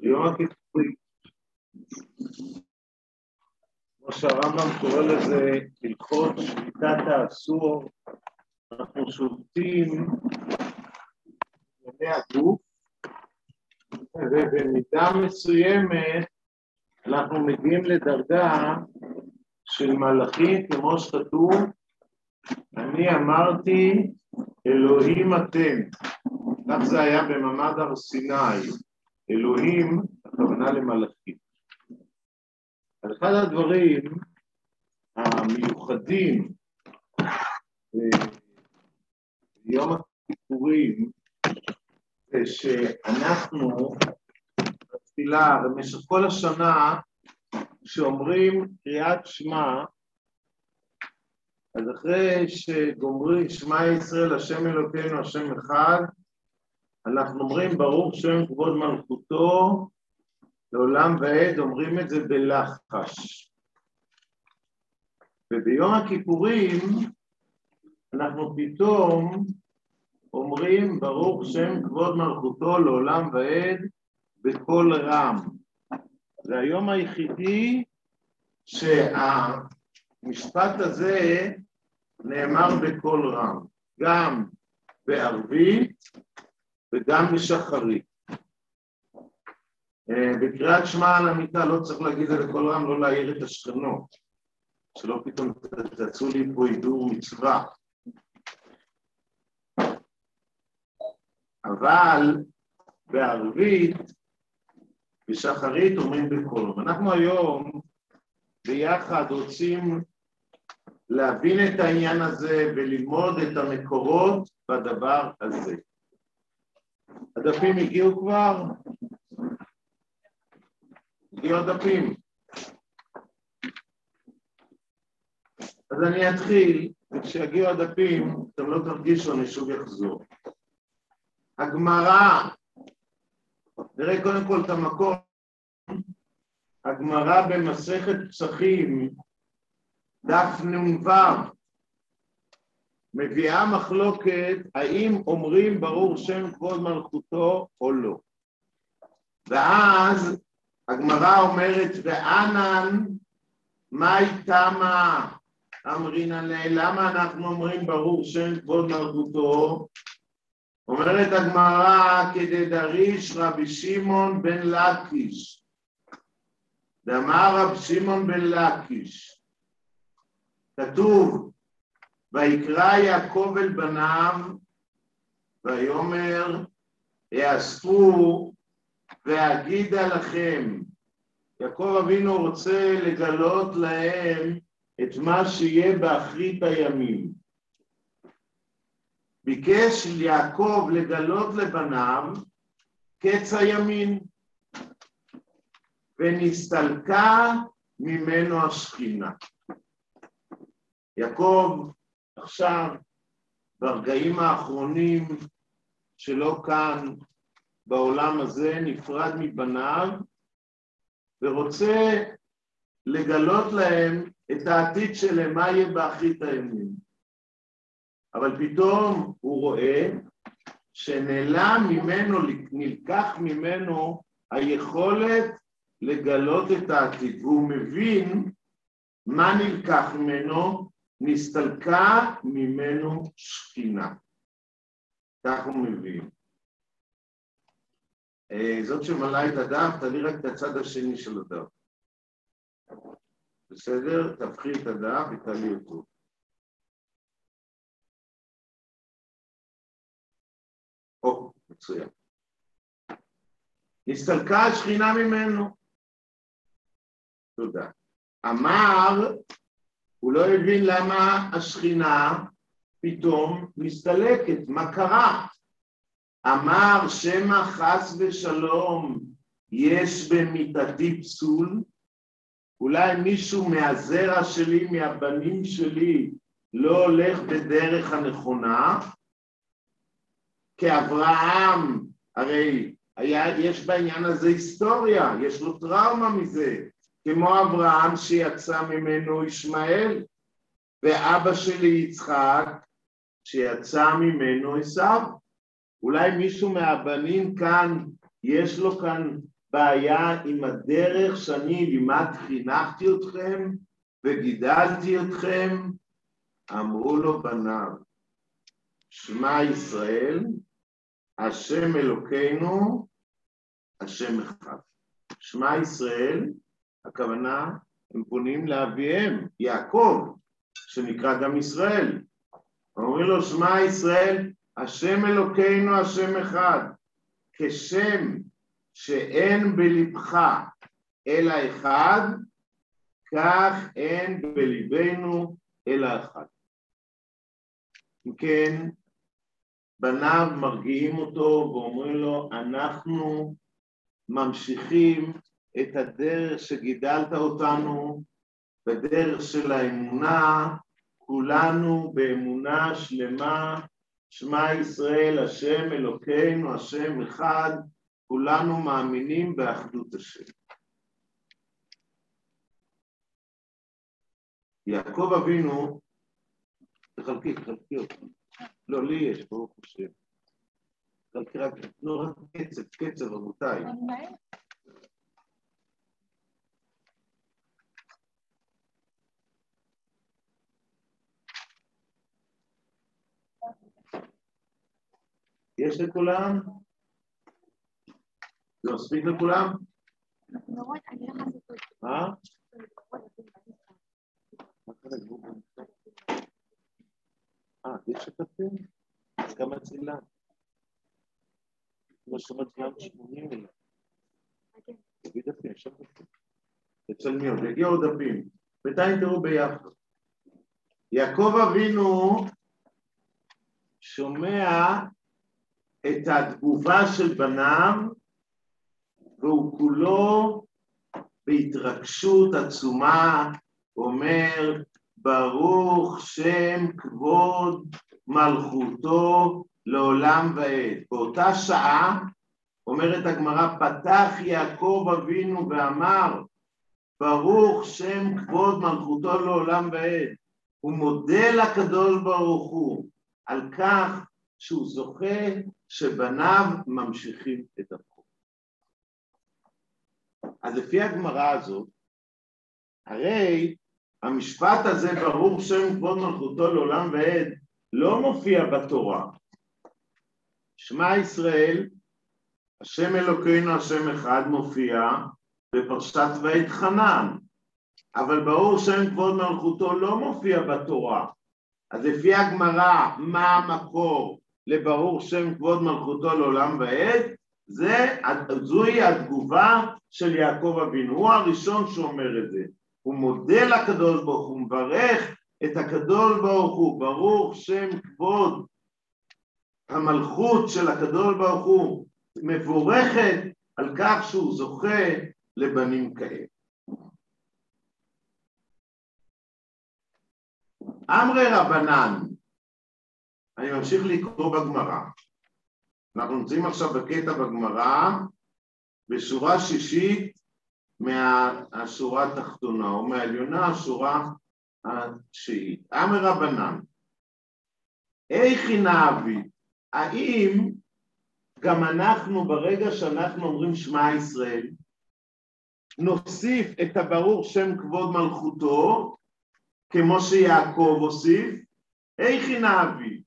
יום הכיפורים, כמו שהרמב"ם קורא לזה, הלכות שביתת האסור, אנחנו שובתים ימי הגוף, ובמידה מסוימת אנחנו מגיעים לדרגה של מלאכים, כמו שכתוב, אני אמרתי, אלוהים אתם. כך זה היה במעמד הר סיני. אלוהים, הכוונה למלאכים. אחד הדברים המיוחדים ביום הכיפורים זה שאנחנו בתפילה במשך כל השנה שאומרים קריאת שמע, אז אחרי שגומרים שמע ישראל השם אלוקינו השם אחד, אנחנו אומרים ברוך שם כבוד מלכותו לעולם ועד, אומרים את זה בלחש. וביום הכיפורים אנחנו פתאום אומרים ברוך שם כבוד מלכותו לעולם ועד בקול רם. זה היום היחידי שהמשפט הזה נאמר בקול רם, גם בערבית וגם בשחרית. בקריאת שמע על המיטה לא צריך להגיד את זה בקול רם, לא להעיר את השכנות, שלא פתאום תצאו לי פה הידור מצווה. אבל בערבית בשחרית אומרים בקול רם. אנחנו היום ביחד רוצים להבין את העניין הזה וללמוד את המקורות בדבר הזה. הדפים הגיעו כבר? הגיעו הדפים. אז אני אתחיל, וכשיגיעו הדפים, אתם לא תרגישו, אני שוב יחזור. הגמרא, נראה קודם כל את המקור, הגמרא במסכת פסחים, דף נ"ו, מביאה מחלוקת האם אומרים ברוך שם כבוד מלכותו או לא. ואז הגמרא אומרת וענן מאי תמה אמרינן למה אנחנו אומרים ברוך שם כבוד מלכותו? אומרת הגמרא כדדריש רבי שמעון בן לקיש. דאמר רבי שמעון בן לקיש, כתוב ויקרא יעקב אל בניו ויאמר יאספו ואגידה לכם. יעקב אבינו רוצה לגלות להם את מה שיהיה באחרית הימים. ביקש יעקב לגלות לבניו קץ הימין, ונסתלקה ממנו השכינה. יעקב עכשיו ברגעים האחרונים שלו כאן בעולם הזה נפרד מבניו ורוצה לגלות להם את העתיד שלהם, מה יהיה באחרית הימים. אבל פתאום הוא רואה שנעלם ממנו, נלקח ממנו היכולת לגלות את העתיד, והוא מבין מה נלקח ממנו, נסתלקה ממנו שכינה. כך הוא מבין. זאת שמלאה את הדף, תביא רק את הצד השני של הדף. בסדר? תבחי את הדף ותעלי אותו. מצוין. נסתלקה השכינה ממנו. תודה. אמר, הוא לא הבין למה השכינה פתאום מסתלקת, מה קרה? אמר שמא חס ושלום יש במיתתי פסול, אולי מישהו מהזרע שלי, מהבנים שלי, לא הולך בדרך הנכונה, כאברהם, הרי יש בעניין הזה היסטוריה, יש לו טראומה מזה, כמו אברהם שיצא ממנו ישמעאל, ואבא שלי יצחק שיצא ממנו עשיו. אולי מישהו מהבנים כאן, יש לו כאן בעיה עם הדרך שאני לימד חינכתי אתכם וגידלתי אתכם? אמרו לו בניו, שמע ישראל, השם אלוקינו, השם אחד. שמע ישראל, הכוונה, הם פונים לאביהם, יעקב, שנקרא גם ישראל. אומרים לו, שמע ישראל, השם אלוקינו, השם אחד. כשם שאין בלבך אלא אחד, כך אין בליבנו אלא אחד. אם כן, בניו מרגיעים אותו ואומרים לו, אנחנו ממשיכים את הדרך שגידלת אותנו, בדרך של האמונה, כולנו באמונה שלמה, שמע ישראל, השם אלוקינו, השם אחד, כולנו מאמינים באחדות השם. יעקב אבינו, תחלקי אותו. לא, לי יש, ברוך השם. תחלקי רק, לא, רק קצב, רבותיי. יש לכולם? לא מספיק לכולם? מה? יש שתפים? אז כמה צילה? לא שומעת גם 80 מילה. תגיד דפים, שם דפים. אצל מי עוד? יגיעו עוד דפים. בינתיים תראו ביחד. יעקב אבינו שומע את התגובה של בניו, והוא כולו בהתרגשות עצומה, אומר, ברוך שם כבוד מלכותו לעולם ועד. באותה שעה, אומרת הגמרא, פתח יעקב אבינו ואמר, ברוך שם כבוד מלכותו לעולם ועד. הוא מודה לקדוש ברוך הוא על כך שהוא זוכה שבניו ממשיכים את החוק. אז לפי הגמרא הזאת, הרי המשפט הזה, ברוך שם כבוד מלכותו לעולם ועד, לא מופיע בתורה. שמע ישראל, השם אלוקינו, השם אחד, מופיע בפרשת ואתחנן, אבל ברוך שם כבוד מלכותו לא מופיע בתורה. אז לפי הגמרא, מה המקור לברוך שם כבוד מלכותו לעולם ועד? זוהי התגובה של יעקב אבינו. הוא הראשון שאומר את זה. הוא מודה לקדוש ברוך הוא, מברך את הקדוש ברוך הוא, ברוך שם כבוד המלכות של הקדוש ברוך הוא, מבורכת על כך שהוא זוכה לבנים כאלה. אמרי רבנן, אני ממשיך לקרוא בגמרא. אנחנו נמצאים עכשיו בקטע בגמרא, בשורה שישית מהשורה התחתונה, או מהעליונה השורה התשיעית. אמרי רבנן, איך נעביד? האם גם אנחנו ברגע שאנחנו אומרים שמע ישראל, נוסיף את הברוך שם כבוד מלכותו, כמו שיעקב הוסיף? איך נעביד?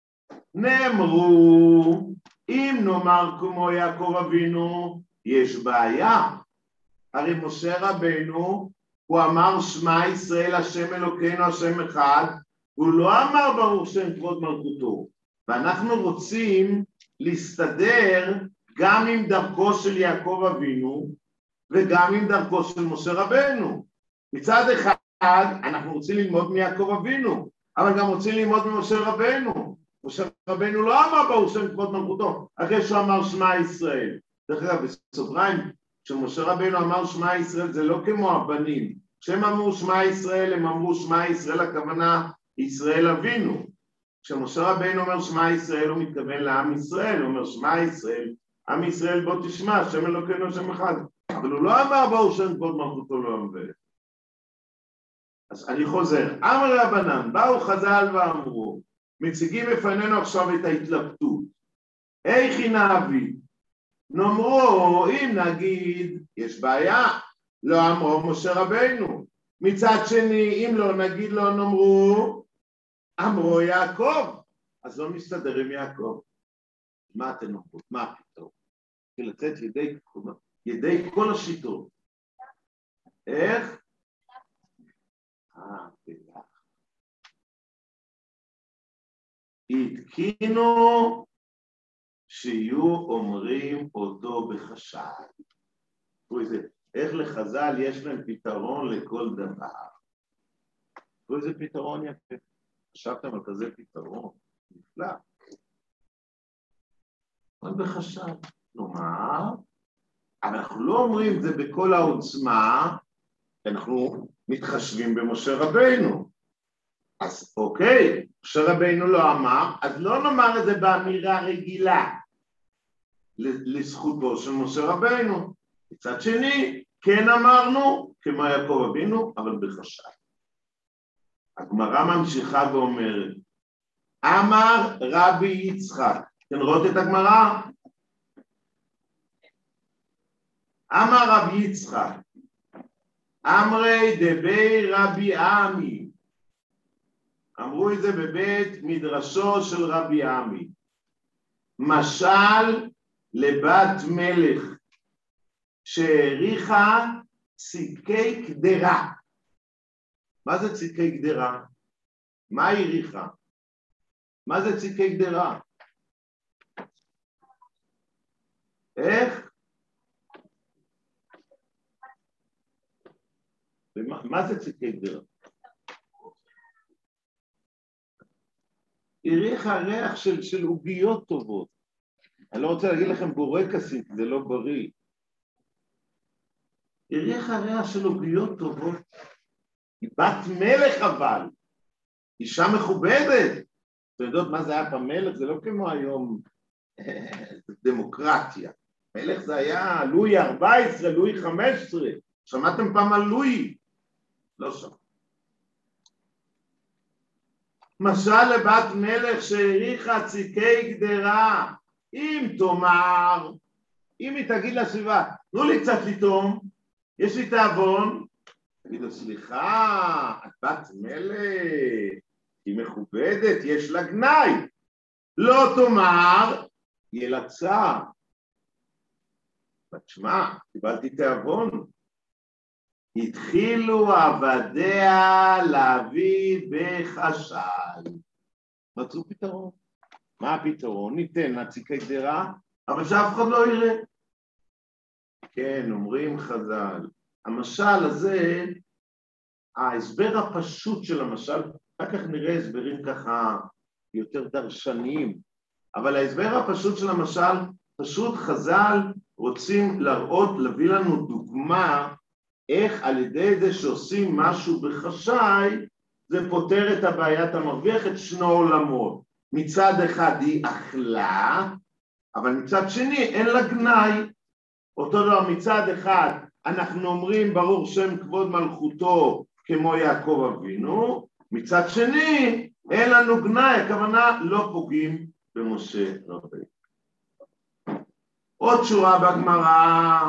נאמרו, אם נאמר כמו יעקב אבינו, יש בעיה. הרי משה רבנו, הוא אמר שמע ישראל השם אלוקינו השם אחד, הוא לא אמר ברוך שם כבוד מלכותו. ואנחנו רוצים להסתדר גם עם דרכו של יעקב אבינו, וגם עם דרכו של משה רבנו. מצד אחד, אנחנו רוצים ללמוד מיעקב אבינו, אבל גם רוצים ללמוד ממשה רבנו. משה רבנו לא אמר ברוך שם כבוד מלכותו, אחרי שהוא אמר שמע ישראל. דרך אגב, בסוגריים, כשמשה רבנו אמר שמע ישראל, זה לא כמו הבנים. כשהם אמרו שמע ישראל, הם אמרו שמע ישראל, הכוונה ישראל אבינו. כשמשה רבנו אומר שמע ישראל, הוא מתכוון לעם ישראל, הוא אומר שמע ישראל, עם ישראל בוא תשמע, השם אלוקינו השם אחד. אבל הוא לא אמר ברוך שם כבוד מלכותו לעולם ועד. אז אני חוזר, אמר רבנן, באו חז"ל ואמרו, מציגים בפנינו עכשיו את ההתלבטות. איך נעביד? נאמרו, אם נגיד, יש בעיה, לא אמרו משה רבינו. מצד שני, אם לא נגיד לא נאמרו, אמרו יעקב. אז לא מסתדר עם יעקב. מה אתם אומרות? מה הפתרון? לתת ידי כל השיטות. איך? בלח. התקינו שיהיו אומרים אותו בחשאי. איך לחז"ל יש להם פתרון לכל דבר. איזה פתרון יפה. חשבתם על כזה פתרון? נפלא. אבל בחשאי. נאמר, אבל אנחנו לא אומרים את זה בכל העוצמה, אנחנו מתחשבים במשה רבינו. אז אוקיי, משה רבינו לא אמר, אז לא נאמר את זה באמירה רגילה לזכותו של משה רבינו. מצד שני, כן אמרנו, כמו יעקב אבינו, אבל בחשאי. הגמרא ממשיכה ואומרת, אמר רבי יצחק, אתם רואות את הגמרא? אמר רבי יצחק, אמרי דבי רבי עמי, אמרו את זה בבית מדרשו של רבי עמי, משל לבת מלך שהריחה ציקי קדרה. מה זה ציקי קדרה? מה הריחה? מה זה ציקי קדרה? איך? מה זה ציקי קדרה? הריחה ריח של עוגיות טובות. אני לא רוצה להגיד לכם בורקסית, זה לא בריא. הריחה ריח של עוגיות טובות. היא בת מלך אבל. אישה מכובדת. אתם יודעות מה זה היה פעם מלך? זה לא כמו היום דמוקרטיה. מלך זה היה לואי 14, לואי 15. שמעתם פעם על לואי? לא שמע. משל לבת מלך שהריחה ציקי גדרה. אם תאמר, אם היא תגיד לסביבה, תנו לי קצת לטעום, יש לי תאבון, תגיד לו, סליחה, את בת מלך, היא מכובדת, יש לה גנאי. לא תאמר, ילצה. תשמע, קיבלתי תאבון. התחילו עבדיה להביא בחשאי. מצאו פתרון. מה הפתרון? ניתן לה ציקי גדרה, אבל שאף אחד לא יראה. כן, אומרים חז"ל. המשל הזה, ההסבר הפשוט של המשל, רק כך נראה הסברים ככה יותר דרשניים, אבל ההסבר הפשוט של המשל, פשוט חז"ל רוצים להראות, להביא לנו דוגמה, איך על ידי זה שעושים משהו בחשאי, זה פותר את הבעיית המרוויח את שני עולמות. מצד אחד היא אכלה, אבל מצד שני אין לה גנאי. אותו דבר, מצד אחד אנחנו אומרים ברוך שם כבוד מלכותו כמו יעקב אבינו, מצד שני אין לנו גנאי, הכוונה לא פוגעים במשה רבינו. עוד שורה בגמרא,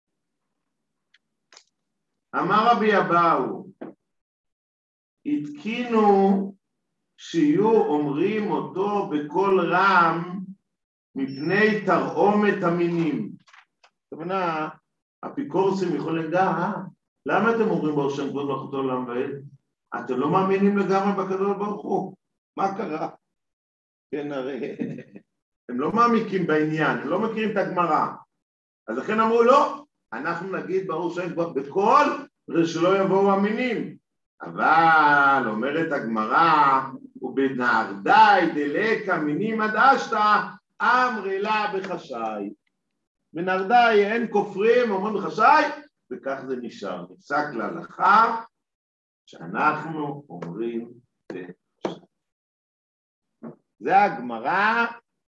אמר רבי אבאו, התקינו שיהיו אומרים אותו בקול רם מפני תרעומת המינים. הכוונה, אפיקורסים יכולים לדעת, למה אתם אומרים ברוך שם כבוד מלכותו לעולם ועד? אתם לא מאמינים לגמרי בקדוש ברוך הוא. מה קרה? כן, הרי הם לא מעמיקים בעניין, הם לא מכירים את הגמרא. אז לכן אמרו לא, אנחנו נגיד ברוך שם כבוד בקול, ושלא יבואו המינים. אבל אומרת הגמרא, ובנהרדאי דלקה מינים עד אשתא, אמרי לה בחשאי. בנהרדאי אין כופרים, אומרים בחשאי, וכך זה נשאר. נפסק להלכה שאנחנו אומרים בחשאי. זה הגמרא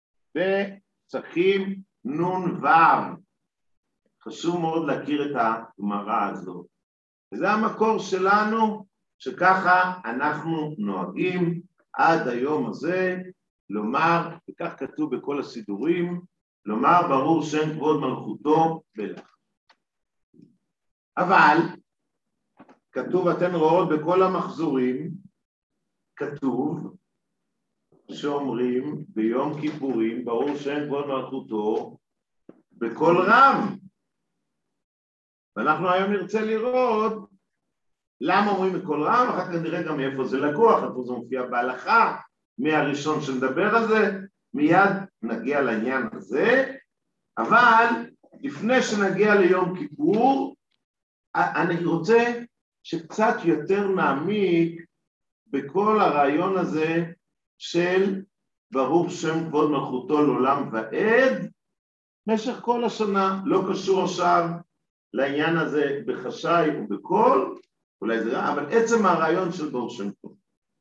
בפסחים נ"ו. חשוב מאוד להכיר את הגמרא הזאת. וזה המקור שלנו, שככה אנחנו נוהגים עד היום הזה, לומר, וכך כתוב בכל הסידורים, לומר ברוך שם כבוד מלכותו בלך. אבל כתוב, אתן רואות בכל המחזורים, כתוב שאומרים ביום כיפורים ברוך שם כבוד מלכותו בקול רם. ואנחנו היום נרצה לראות למה אומרים בקול רם, אחר כך נראה גם מאיפה זה לקוח, איפה זה מופיע בהלכה, מי הראשון שנדבר על זה, מיד נגיע לעניין הזה, אבל לפני שנגיע ליום כיפור, אני רוצה שקצת יותר נעמיק בכל הרעיון הזה של ברוך שם כבוד מלכותו לעולם ועד, במשך כל השנה, לא קשור עכשיו לעניין הזה בחשאי ובקול, אולי זה רע, אבל עצם הרעיון של ברוך שם כבוד.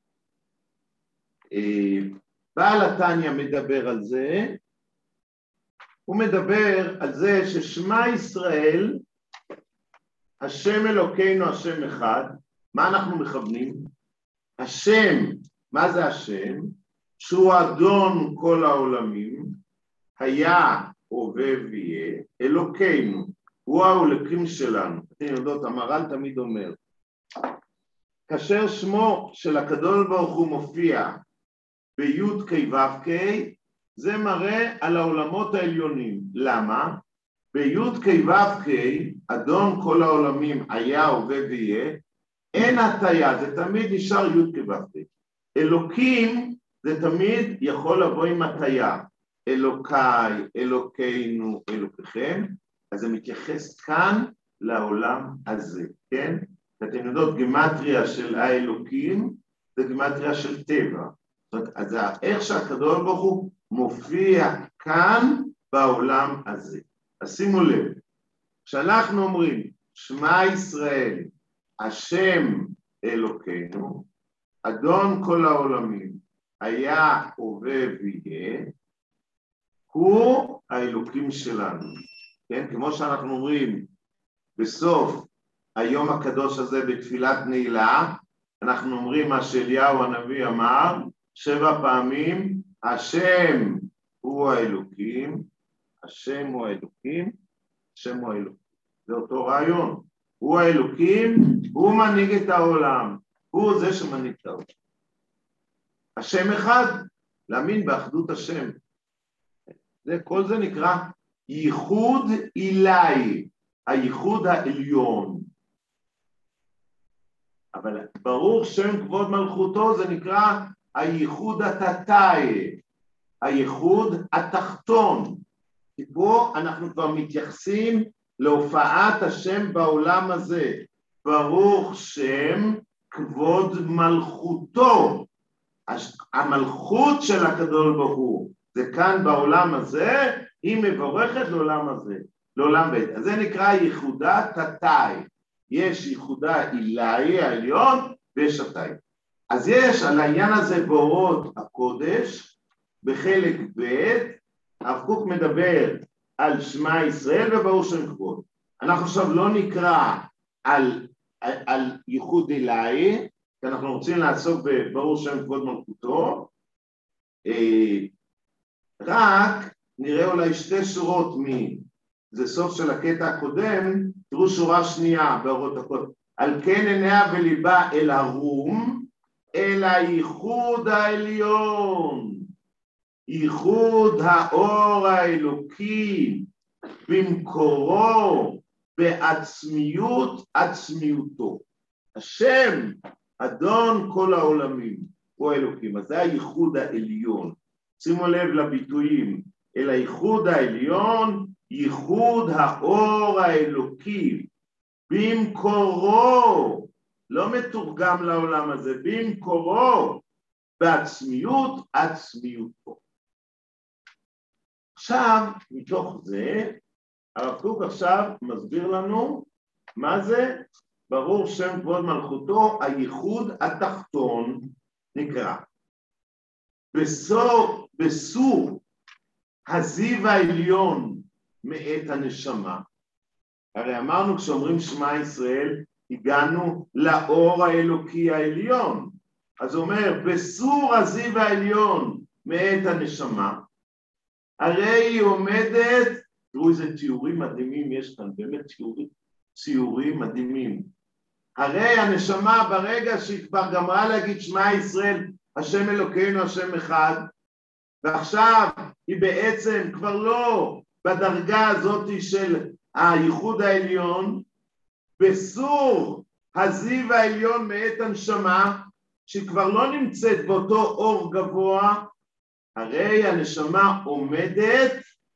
בעל התניא מדבר על זה, הוא מדבר על זה ששמע ישראל, השם אלוקינו השם אחד, מה אנחנו מכוונים? השם, מה זה השם? שהוא אדון כל העולמים, היה, הווה ויהיה, אלוקינו, הוא האלוקים שלנו. אתם יודעות, המהר"ל תמיד אומר, כאשר שמו של הקדוש ברוך הוא מופיע בי' כ' ו' כ', זה מראה על העולמות העליונים. למה? בי' כ' ו' כ', אדון כל העולמים היה, הווה ויהיה, אין הטיה, זה תמיד נשאר י' כ' ו' כ'. אלוקים זה תמיד יכול לבוא עם הטיה. אלוקיי, אלוקינו, אלוקיכם, אז זה מתייחס כאן לעולם הזה, כן? אתם יודעות, גימטריה של האלוקים זה גימטריה של טבע. זאת אומרת, אז איך שהקדוש ברוך הוא מופיע כאן בעולם הזה. אז שימו לב, כשאנחנו אומרים, שמע ישראל, השם אלוקינו, אדון כל העולמים, היה, הווה ויהיה, הוא האלוקים שלנו. כן? כמו שאנחנו אומרים, בסוף היום הקדוש הזה בתפילת נעילה, אנחנו אומרים מה שאליהו הנביא אמר, 7 פעמים, השם הוא האלוקים, השם הוא האלוקים, השם הוא האלוקים. זה אותו רעיון. הוא האלוקים, הוא מנהיג את העולם, הוא זה שמנהיג את העולם. השם אחד, להאמין באחדות השם. כל זה נקרא ייחוד אלוהי, הייחוד העליון. אבל ברוך שם כבוד מלכותו זה נקרא הייחוד התתאי, הייחוד התחתון. כי פה אנחנו כבר מתייחסים להופעת השם בעולם הזה. ברוך שם כבוד מלכותו. המלכות של הקדוש ברוך הוא, זה כאן בעולם הזה, היא מבורכת לעולם הזה, לעולם בית. אז זה נקרא ייחודה תתאי. יש ייחודה אלוהי העליון ויש תתאי. אז יש על העניין הזה באורות הקודש, בחלק ב', הרב קוק מדבר על שמע ישראל וברוך שם כבוד. אנחנו עכשיו לא נקרא על ייחוד אלוהי, כי אנחנו רוצים לעסוק בברוך שם כבוד מלכותו, רק נראה אולי 2 שורות זה סוף של הקטע הקודם, תראו שורה שנייה באורות הקודש. על כן עיניה וליבה אל הרום, אל הייחוד העליון, ייחוד האור האלוקי, במקורו, בעצמיות עצמיותו. השם, אדון כל העולמים, הוא האלוקים. אז זה הייחוד העליון. שימו לב לביטויים, אל הייחוד העליון, ייחוד האור האלוקי, במקורו, לא מתורגם לעולם הזה, במקורו, בעצמיות עצמיותו. עכשיו, מתוך זה, הרב קוק עכשיו מסביר לנו מה זה ברוך שם כבוד מלכותו, הייחוד התחתון נקרא. בסור הזיו העליון מאת הנשמה, הרי אמרנו כשאומרים שמע ישראל, הגענו לאור האלוקי העליון, אז הוא אומר בסור הזיו העליון מאת הנשמה, הרי היא עומדת, תראו איזה תיאורים מדהימים יש כאן, באמת ציורים מדהימים. הרי הנשמה ברגע שהיא כבר גמרה להגיד שמע ישראל, השם אלוקינו, השם אחד, ועכשיו היא בעצם כבר לא בדרגה הזאת של הייחוד העליון, בסור הזיו העליון מאת הנשמה, שהיא כבר לא נמצאת באותו אור גבוה, הרי הנשמה עומדת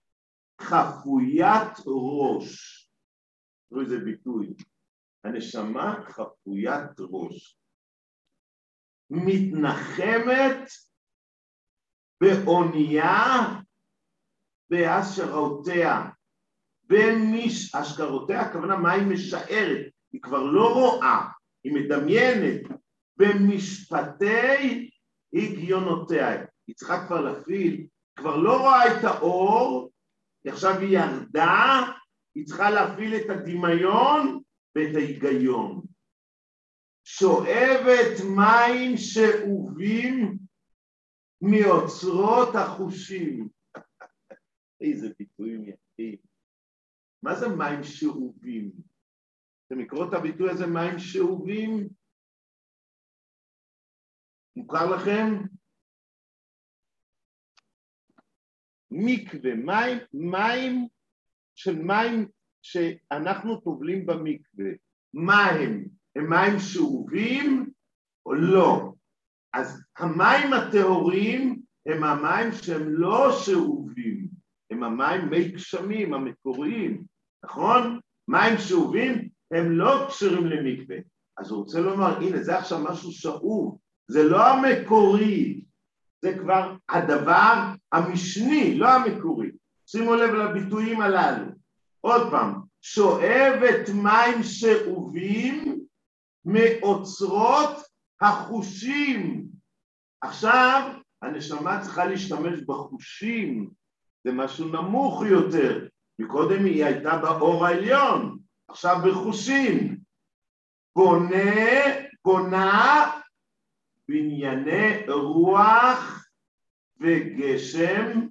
חפוית ראש. תראו איזה ביטוי. הנשמה חפוית ראש. מתנחמת באונייה בהשערותיה. השערותיה, הכוונה מה היא משערת. היא כבר לא רואה, היא מדמיינת. במשפטי הגיונותיה. היא צריכה כבר להפעיל, כבר לא רואה את האור, עכשיו היא ירדה, היא צריכה להפעיל את הדמיון ואת ההיגיון. שואבת מים שאובים מאוצרות החושים. איזה ביטויים יפים. מה זה מים שאובים? אתם לקרוא את הביטוי הזה מים שאובים? מוכר לכם? מקווה, מים שאנחנו טובלים במקווה. מה הם? הם מים שאובים או לא? אז המים הטהורים הם המים שהם לא שאובים, הם המים מי גשמים המקוריים, נכון? מים שאובים הם לא קשרים למקווה. אז הוא רוצה לומר, הנה זה עכשיו משהו שאוב, זה לא המקורי, זה כבר הדבר המשני, לא המקורי. שימו לב לביטויים הללו. עוד פעם, שואבת מים שאובים מאוצרות החושים. עכשיו, הנשמה צריכה להשתמש בחושים, זה משהו נמוך יותר. מקודם היא הייתה באור העליון, עכשיו בחושים. בונה בנייני רוח וגשם,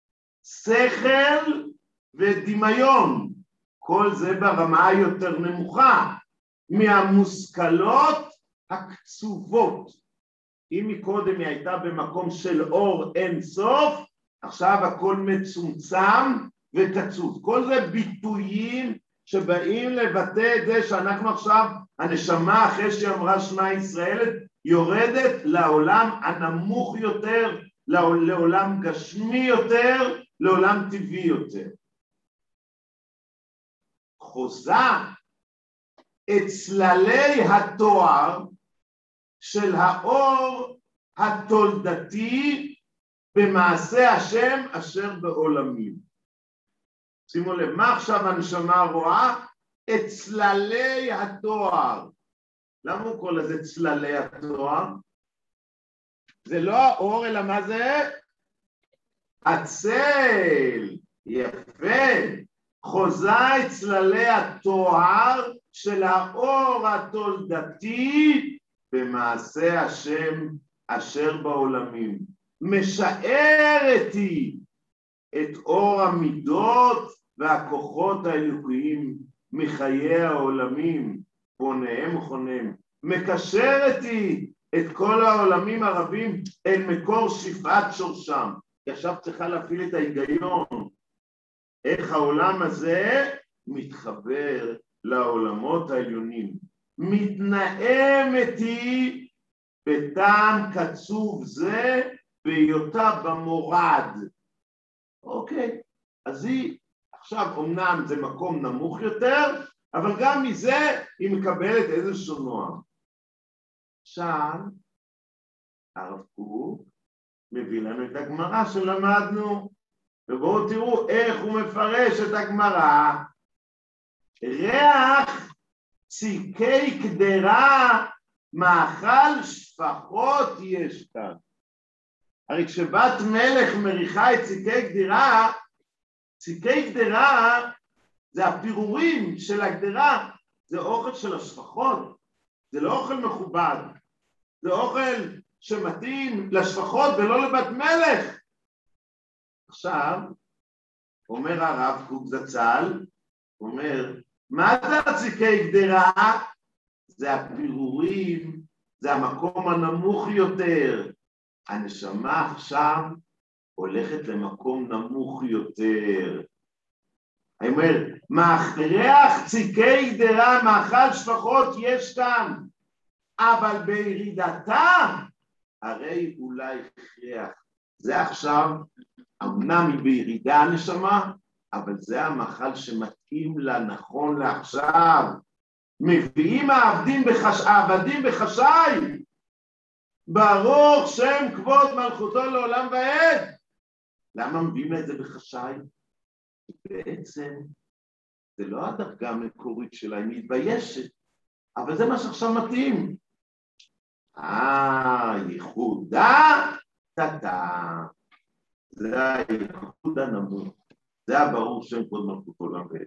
שכל ודמיון. כל זה ברמה היותר נמוכה, מהמושכלות הקצובות. אם מקודם היא הייתה במקום של אור אין סוף, עכשיו הכל מצומצם וקצוב. כל זה ביטויים שבאים לבטא את זה שאנחנו עכשיו, הנשמה אחרי שהיא אמרה שמע ישראל, יורדת לעולם הנמוך יותר, לעולם גשמי יותר, לעולם טבעי יותר. חוזה את צללי התואר של האור התולדתי במעשה השם אשר בעולמים. שימו לב, מה עכשיו הנשמה רואה? את צללי התואר. למה הוא קורא לזה צללי התואר? זה לא האור, אלא מה זה? הצל. יפה. חוזה את צללי התואר של האור התולדתי במעשה השם אשר בעולמים. משערת היא את אור המידות והכוחות האלוקיים מחיי העולמים, בוניהם וכונם. מקשרת היא את כל העולמים הרבים אל מקור שפעת שורשם. כי עכשיו צריכה להפעיל את ההיגיון. איך העולם הזה מתחבר לעולמות העליונים. מתנעמת היא בטעם קצוב זה בהיותה במורד. אוקיי, אז היא עכשיו אומנם זה מקום נמוך יותר, אבל גם מזה היא מקבלת איזשהו נועם. עכשיו, הרב קוק מביא לנו את הגמרא שלמדנו, ובואו תראו איך הוא מפרש את הגמרא. ריח ציקי קדרה מאכל שפחות יש כאן. הרי כשבת מלך מריחה את ציקי קדרה זה הפירורים של הקדרה, זה אוכל של השפחות, זה לא אוכל מכובד, זה אוכל שמתאים לשפחות ולא לבת מלך. עכשיו, אומר הרב קוק זצ"ל, אומר, מה זה הציקי גדרה? זה הפירורים, זה המקום הנמוך יותר. הנשמה עכשיו הולכת למקום נמוך יותר. אני אומר, ריח ציקי גדרה, מאכל שפחות יש כאן, אבל בירידתה, הרי אולי ריח. זה עכשיו, אמנם היא בירידה הנשמה, אבל זה המאכל שמתאים לה נכון לעכשיו. מביאים העבדים בחשאי, ברוך שם כבוד מלכותו לעולם ועד. למה מביאים את זה בחשאי? בעצם זה לא הדרגה המקורית שלה, היא מתביישת, אבל זה מה שעכשיו מתאים. ייחודה תתה, זה הייחוד הנמוך, זה הברור שם כבוד מלכותו לעולם ועד.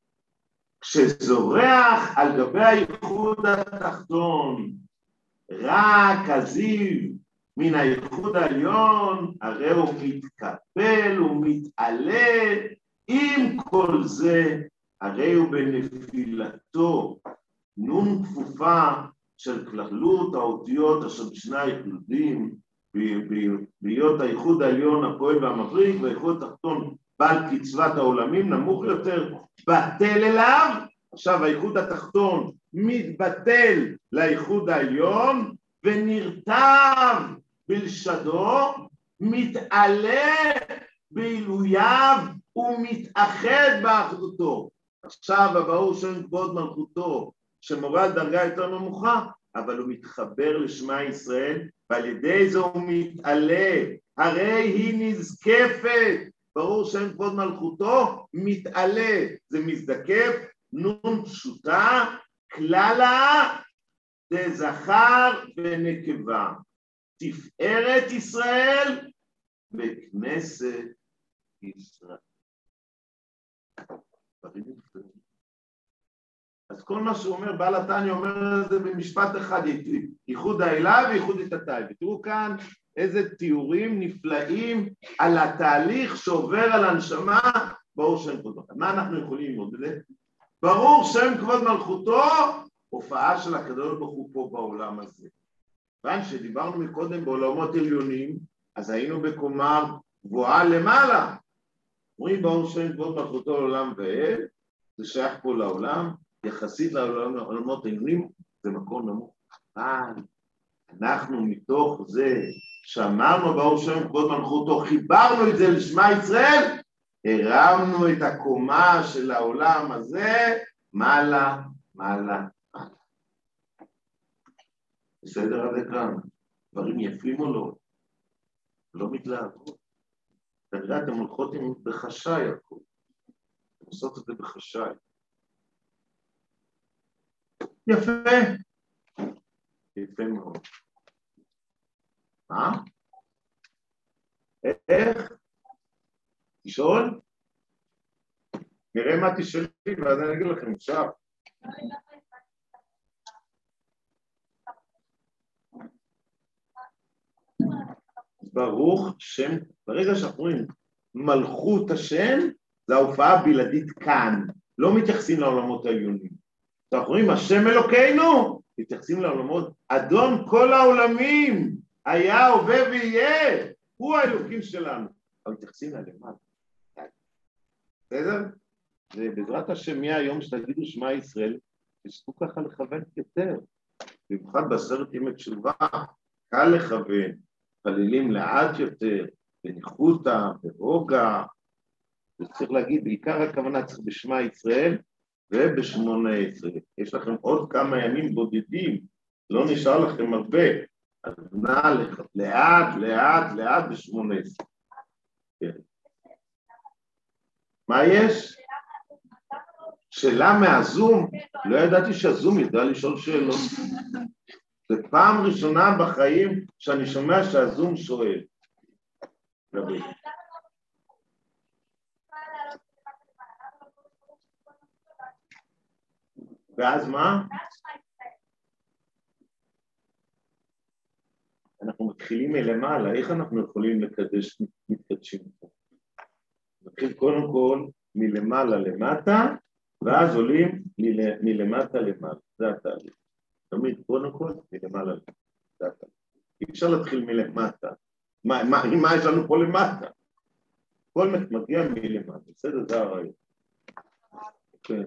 כשזורח על גבי הייחוד התחתון רק הזיו מן הייחוד העליון, הרי הוא מתקפל, הוא מתעלה. עם כל זה, הרי הוא בנפילתו נון כפופה של כללות האותיות אשר בשני הייחודים, בהיות הייחוד העליון הפועל והמבריק, והייחוד התחתון בעל קצבת העולמים נמוך יותר, בטל אליו. עכשיו הייחוד התחתון מתבטל לייחוד העליון ונרטב בלשדו, מתעלה בעילוייו ומתאחד באחדותו. עכשיו הברור שם כבוד מלכותו שמורה דרגה יותר נמוכה, אבל הוא מתחבר לשמה ישראל, ועל ידי זה הוא מתעלה, הרי היא נזקפת. ברור שם כבוד מלכותו מתעלה, זה מזדקף, נון פשוטה, כללה, זה זכר ונקבה, תפארת ישראל וכנסת ישראל. אז כל מה שהוא אומר, בעל התניא אומר את זה במשפט אחד, ייחוד האלה וייחוד התתאי. ותראו כאן איזה תיאורים נפלאים על התהליך שעובר על הנשמה, ברור שם כבודו. מה אנחנו יכולים ללמוד בזה? ברור שם כבוד מלכותו, הופעה של הקדוש ברוך הוא פה בעולם הזה. כיוון שדיברנו מקודם בעולמות עליונים, אז היינו בקומה גבוהה למעלה. אומרים ברור שם כבוד מלכותו לעולם ועד, זה שייך פה לעולם, יחסית לעולמות עליונים, זה מקום נמוך. אבל אנחנו מתוך זה שאמרנו ברור שם כבוד מלכותו, חיברנו את זה לשמה ישראל, הרמנו את הקומה של העולם הזה, מעלה, מעלה, מעלה. בסדר עד כאן, דברים יפים או לא? לא מתלהבות. כנראה אתם הולכות בחשאי הכל. אתם עושות את זה בחשאי. יפה. יפה מאוד. מה? איך? תשאול? נראה מה תשאלי, ואז אני אגיד לכם, עכשיו. ברוך שם, ברגע שאנחנו רואים מלכות השם, זה ההופעה הבלעדית כאן, לא מתייחסים לעולמות העליונים. אנחנו רואים השם אלוקינו, מתייחסים לעולמות, אדון כל העולמים, היה, הווה ויהיה, הוא האלוקים שלנו, אבל מתייחסים ללמד. בסדר? ובעזרת השם מהיום שתגידו שמע ישראל, תשתו ככה לכוון יותר, במיוחד בעשרת ימי תשובה, קל לכוון, חלילים לאט יותר, בניחותא, ברוגע, וצריך להגיד, בעיקר הכוונה צריך בשמע ישראל ובשמונה ישראל. יש לכם עוד כמה ימים בודדים, לא נשאר לכם הרבה, אז נע לאט, לאט, לאט בשמונה ישראל. כן. מה יש? שאלה מהזום? לא ידעתי שהזום ידע לשאול שאלות. זה פעם ראשונה בחיים שאני שומע שהזום שואל. ואז מה? אנחנו מתחילים מלמעלה, איך אנחנו יכולים לקדש מתקדשים פה? נתחיל קודם כל מלמעלה למטה, ואז עולים מלמטה למעלה. זה התהליך. תמיד קודם כל מלמעלה למטה. זה התהליך. אי אפשר להתחיל מלמטה. מה יש לנו פה למטה? כל מגיע מלמטה. בסדר, זה הרעיון. כן.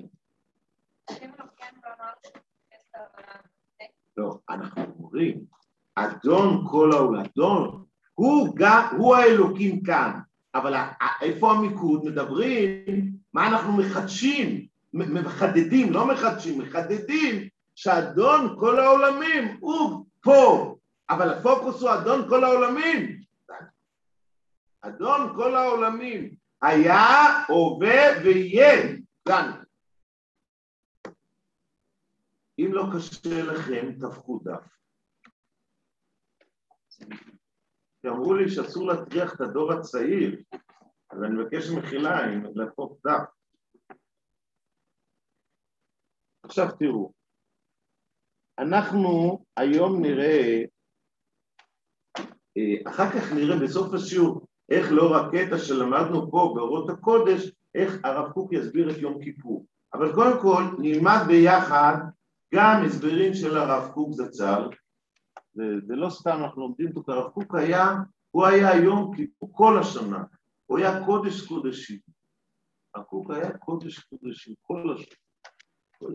לא, אנחנו אומרים, אדון כל העולם, אדון, הוא האלוקים כאן, אבל איפה המיקוד? מדברים, מה אנחנו מחדשים, מחדדים, לא מחדשים, מחדדים, שאדון כל העולמים הוא פה, אבל הפוקוס הוא אדון כל העולמים, אדון כל העולמים, היה, הווה ויהיה, כאן. אם לא קשה לכם, תפקו דף. אמרו לי שאסור להטריח את הדור הצעיר, אז אני מבקש מחילה אם להפוך דף. עכשיו תראו, אנחנו היום נראה, אחר כך נראה בסוף השיעור, איך לאור הקטע שלמדנו פה באורות הקודש, איך הרב קוק יסביר את יום כיפור. אבל קודם כל נלמד ביחד גם הסברים של הרב קוק זצ"ל, זה לא סתם אנחנו לומדים אותו, כי הרב קוק הוא היה יום כיפור כל השנה, הוא היה קודש קודשים. הרב קוק היה קודש קודשים כל השנה.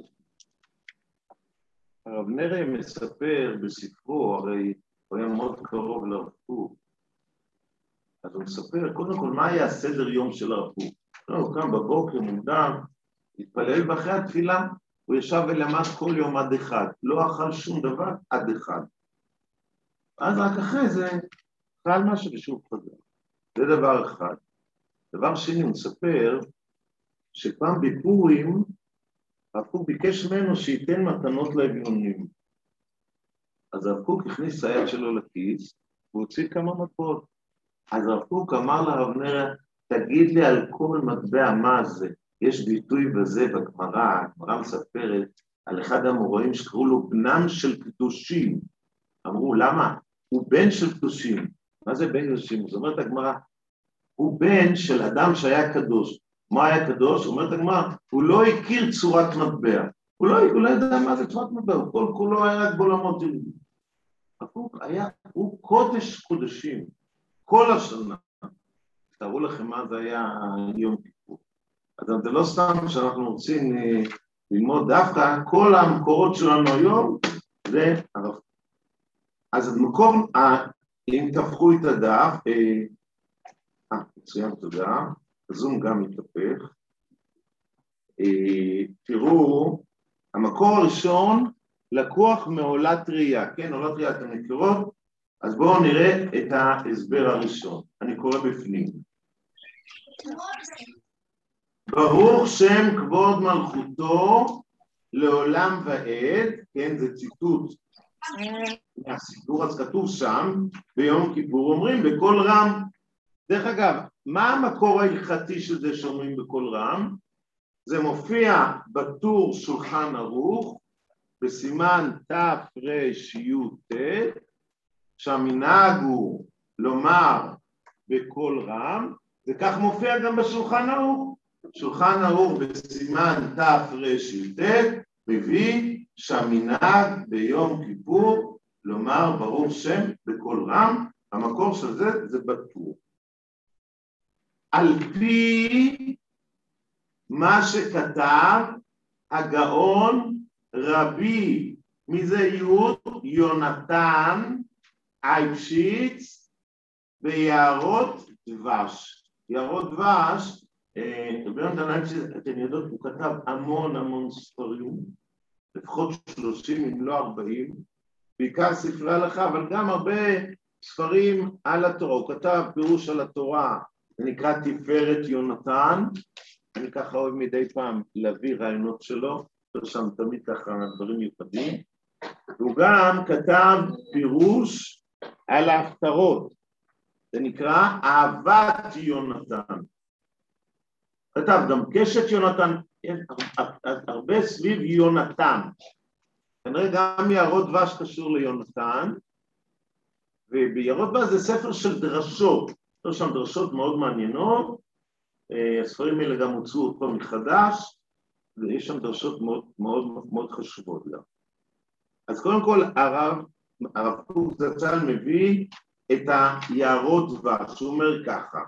הרב נריה מספר בספרו, הרי הוא היה מאוד קרוב לרב קוק, אז הוא מספר קודם כל מה היה הסדר יום של הרב קוק. הוא קם בבוקר מוקדם, התפלל ואחרי התפילה, הוא ישב ולמד כל יום עד אחד, לא אכל שום דבר עד אחד. אז רק אחרי זה, אכל משהו ושוב חזר. זה דבר אחד. דבר שני, הוא מספר שפעם בפורים, הרב קוק ביקש ממנו שייתן מתנות לאביונים. אז הרב קוק הכניס היד שלו לכיס, והוא הוציא כמה מטבעות. אז הרב קוק אמר לרב נריה, תגיד לי על כל מטבע מה זה. יש ביטוי בזה בגמרא, הגמרא מספרת על אחד המוראים שקראו לו בנם של קדושים. אמרו, למה? הוא בן של קדושים. מה זה בן קדושים? זאת אומרת הגמרא, הוא בן של אדם שהיה קדוש. מה היה קדוש? אומרת הגמרא, הוא לא הכיר צורת מטבע. הוא לא ידע מה זה צורת מטבע, הוא כל כולו היה רק בעולמות יהודים. הוא קודש קודשים, כל השנה. תראו לכם מה זה היה יום כיפור. אז זה לא סתם שאנחנו רוצים ללמוד דווקא, כל המקורות שלנו היום זה הרב. אז המקור, אם תפכו את הדף, מצוין, תודה, הזום גם מתהפך. תראו, המקור הראשון לקוח מעולת ראייה, כן, עולת ראייה אתם מכירות? אז בואו נראה את ההסבר הראשון, אני קורא בפנים. ברוך שם כבוד מלכותו לעולם ועד, כן, זה ציטוט מהסיפור, אז כתוב שם, ביום כיפור אומרים בקול רם. דרך אגב, מה המקור ההלכתי של זה שאומרים בקול רם? זה מופיע בטור שולחן ערוך, בסימן תר"י"ט, שהמנהג הוא לומר בקול רם, וכך מופיע גם בשולחן ערוך. שולחן ערוך בסימן תר"י"ט מביא שהמנהג ביום כיפור לומר ברוך שם בקול רם, המקור של זה בטור. על פי מה שכתב הגאון רבי, מי זה יונתן אייבשיץ ביערות דבש. יערות דבש, רבי יונתן אייבשיץ, אתם יודעות, הוא כתב המון ספרים, לפחות 30 אם לא 40, בעיקר ספרי הלכה, אבל גם הרבה ספרים על התורה. הוא כתב פירוש על התורה, זה נקרא תפארת יונתן, אני ככה אוהב מדי פעם להביא רעיונות שלו, שם תמיד ככה דברים מיוחדים, והוא גם כתב פירוש על ההפטרות, זה נקרא אהבת יונתן. כתב גם קשת יונתן, הרבה סביב יונתן, כנראה גם יערות דבש קשור ליונתן, וביערות דבש זה ספר של דרשות, יש שם דרשות מאוד מעניינות, הספרים האלה גם הוצאו עוד פעם מחדש, ויש שם דרשות מאוד, מאוד, מאוד חשובות גם. אז קודם כל הרב קוק זצ"ל מביא את היערות דבש, הוא אומר ככה,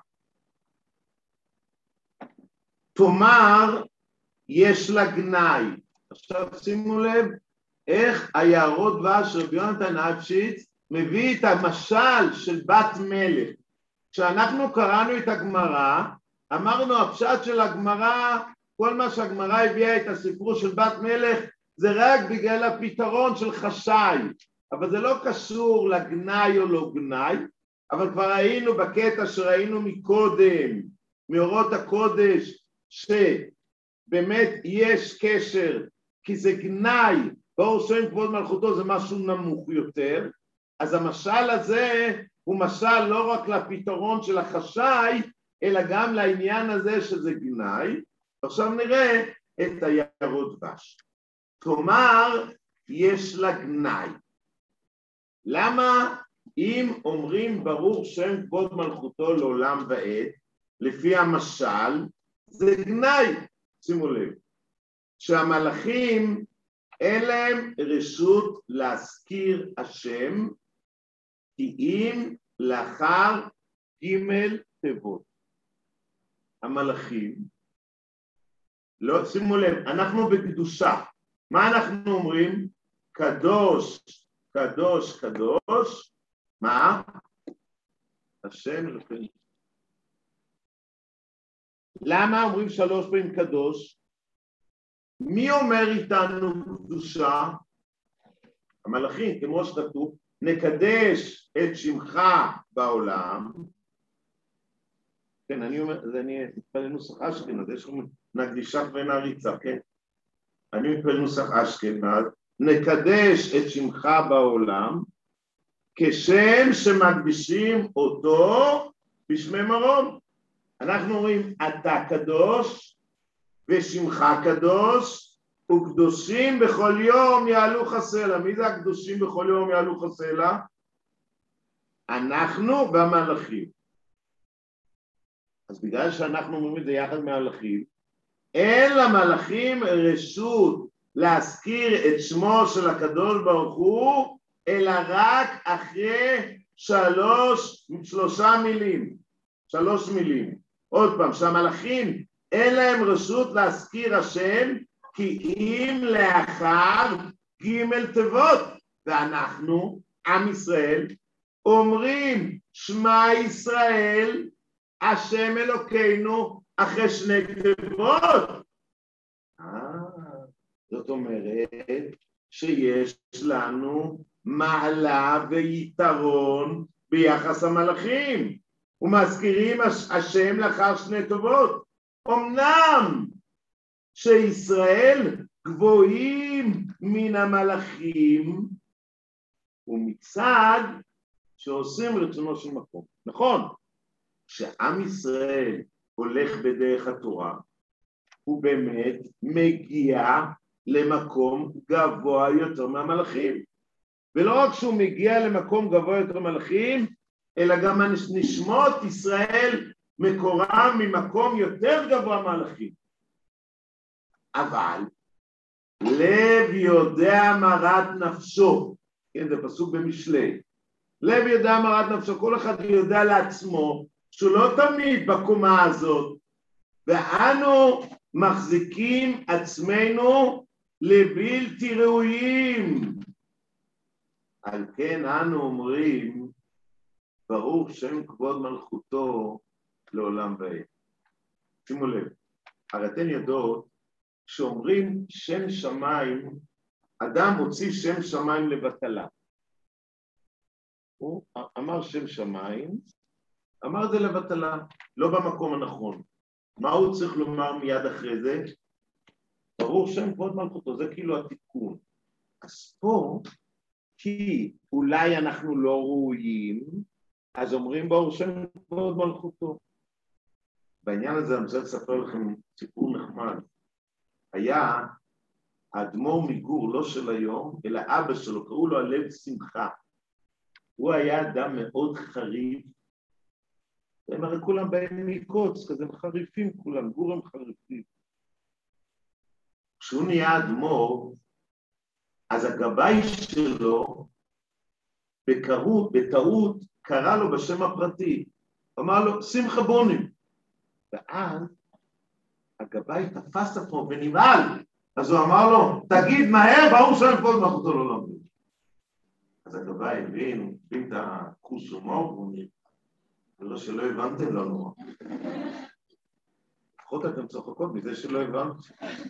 תאמר יש לה גנאי. עכשיו שימו לב איך היערות דבש רבי יונתן אפשיץ מביא את המשל של בת מלך. כשאנחנו קראנו את הגמרא, אמרנו הפשט של הגמרא, כל מה שהגמרא הביאה את הסיפור של בת מלך, זה רק בגלל הפתרון של חשאי, אבל זה לא קשור לגנאי או לא גנאי, אבל כבר היינו בקטע שראינו מקודם, מאורות הקודש, שבאמת יש קשר, כי זה גנאי, באור שם כבוד מלכותו זה משהו נמוך יותר, אז המשל הזה הוא משל לא רק לפתרון של החשאי, אלא גם לעניין הזה שזה גנאי. עכשיו נראה את היערות דבש. כלומר, יש לה גנאי. למה אם אומרים ברוך שם כבוד מלכותו לעולם ועד, לפי המשל, זה גנאי? שימו לב, שהמלאכים אין להם רשות להזכיר השם, כי אם לאחר ג' תיבות. המלאכים, לא, שימו לב, אנחנו בקדושה. מה אנחנו אומרים? קדוש, קדוש, קדוש. מה? השם אלוקינו. למה אומרים 3 פעמים קדוש? מי אומר איתנו קדושה? המלאכים, כמו שכתוב, נקדש את שמך בעולם. כן, אני אומר, אני מתפלל נוסח אשכנז, יש לנו נקדישה ונעריצה, כן? אני מתפלל נוסח אשכנז, נקדש את שמך בעולם, כשם שמקדישים אותו בשמי מרום. אנחנו אומרים, אתה קדוש ושמך קדוש, וקדושים בכל יום יעלו חסלה. מי זה הקדושים בכל יום יעלו חסלה? אנחנו והמלאכים. אז בגלל שאנחנו אומרים את זה יחד מהמלאכים, אין למלאכים רשות להזכיר את שמו של הקדוש ברוך הוא, אלא רק אחרי 3 מילים. 3 מילים. עוד פעם, שהמלאכים אין להם רשות להזכיר השם, כי אם לאחר ג' תיבות, ואנחנו, עם ישראל, אומרים שמע ישראל, השם אלוקינו, אחרי 2 תיבות. זאת אומרת שיש לנו מעלה ויתרון ביחס המלאכים, ומזכירים השם לאחר 2 תיבות. אמנם שישראל גבוהים מן המלאכים, ומצד שעושים רצונו של מקום. נכון, כשעם ישראל הולך בדרך התורה, הוא באמת מגיע למקום גבוה יותר מהמלאכים. ולא רק שהוא מגיע למקום גבוה יותר מהמלאכים, אלא גם נשמות ישראל מקורם ממקום יותר גבוה מהמלאכים. אבל לב יודע מרת נפשו, כן, זה פסוק במשלי, לב יודע מרת נפשו, כל אחד יודע לעצמו שהוא לא תמיד בקומה הזאת, ואנו מחזיקים עצמנו לבלתי ראויים. על כן אנו אומרים ברוך שם כבוד מלכותו לעולם ועד. שימו לב, הרי אתן יודעות, כשאומרים שם שמיים, אדם מוציא שם שמיים לבטלה. הוא אמר שם שמיים, אמר את זה לבטלה, לא במקום הנכון. מה הוא צריך לומר מיד אחרי זה? ברוך שם כבוד מלכותו, זה כאילו התיקון. אז פה, כי אולי אנחנו לא ראויים, אז אומרים ברוך שם כבוד מלכותו. בעניין הזה אני רוצה לספר לכם סיפור נחמד. היה האדמו"ר מגור, לא של היום, אלא אבא שלו, קראו לו הלב שמחה. הוא היה אדם מאוד חריף, הם הרי כולם באים מקוץ, כזה הם חריפים כולם, גורם חריפים. כשהוא נהיה אדמו"ר, אז הגבאי שלו, בטעות, קרא לו בשם הפרטי. אמר לו, שמחה בונים. ואז הגבאי תפס עצמו ונבהל. אז הוא אמר לו, תגיד מהר, ברור שם כל מלכותו לעולם. אז הגבאי הבין את הכוס הומור, והוא נראה. ולא שלא הבנתם לא נורא. לפחות אתם צוחקות מזה שלא הבנתם.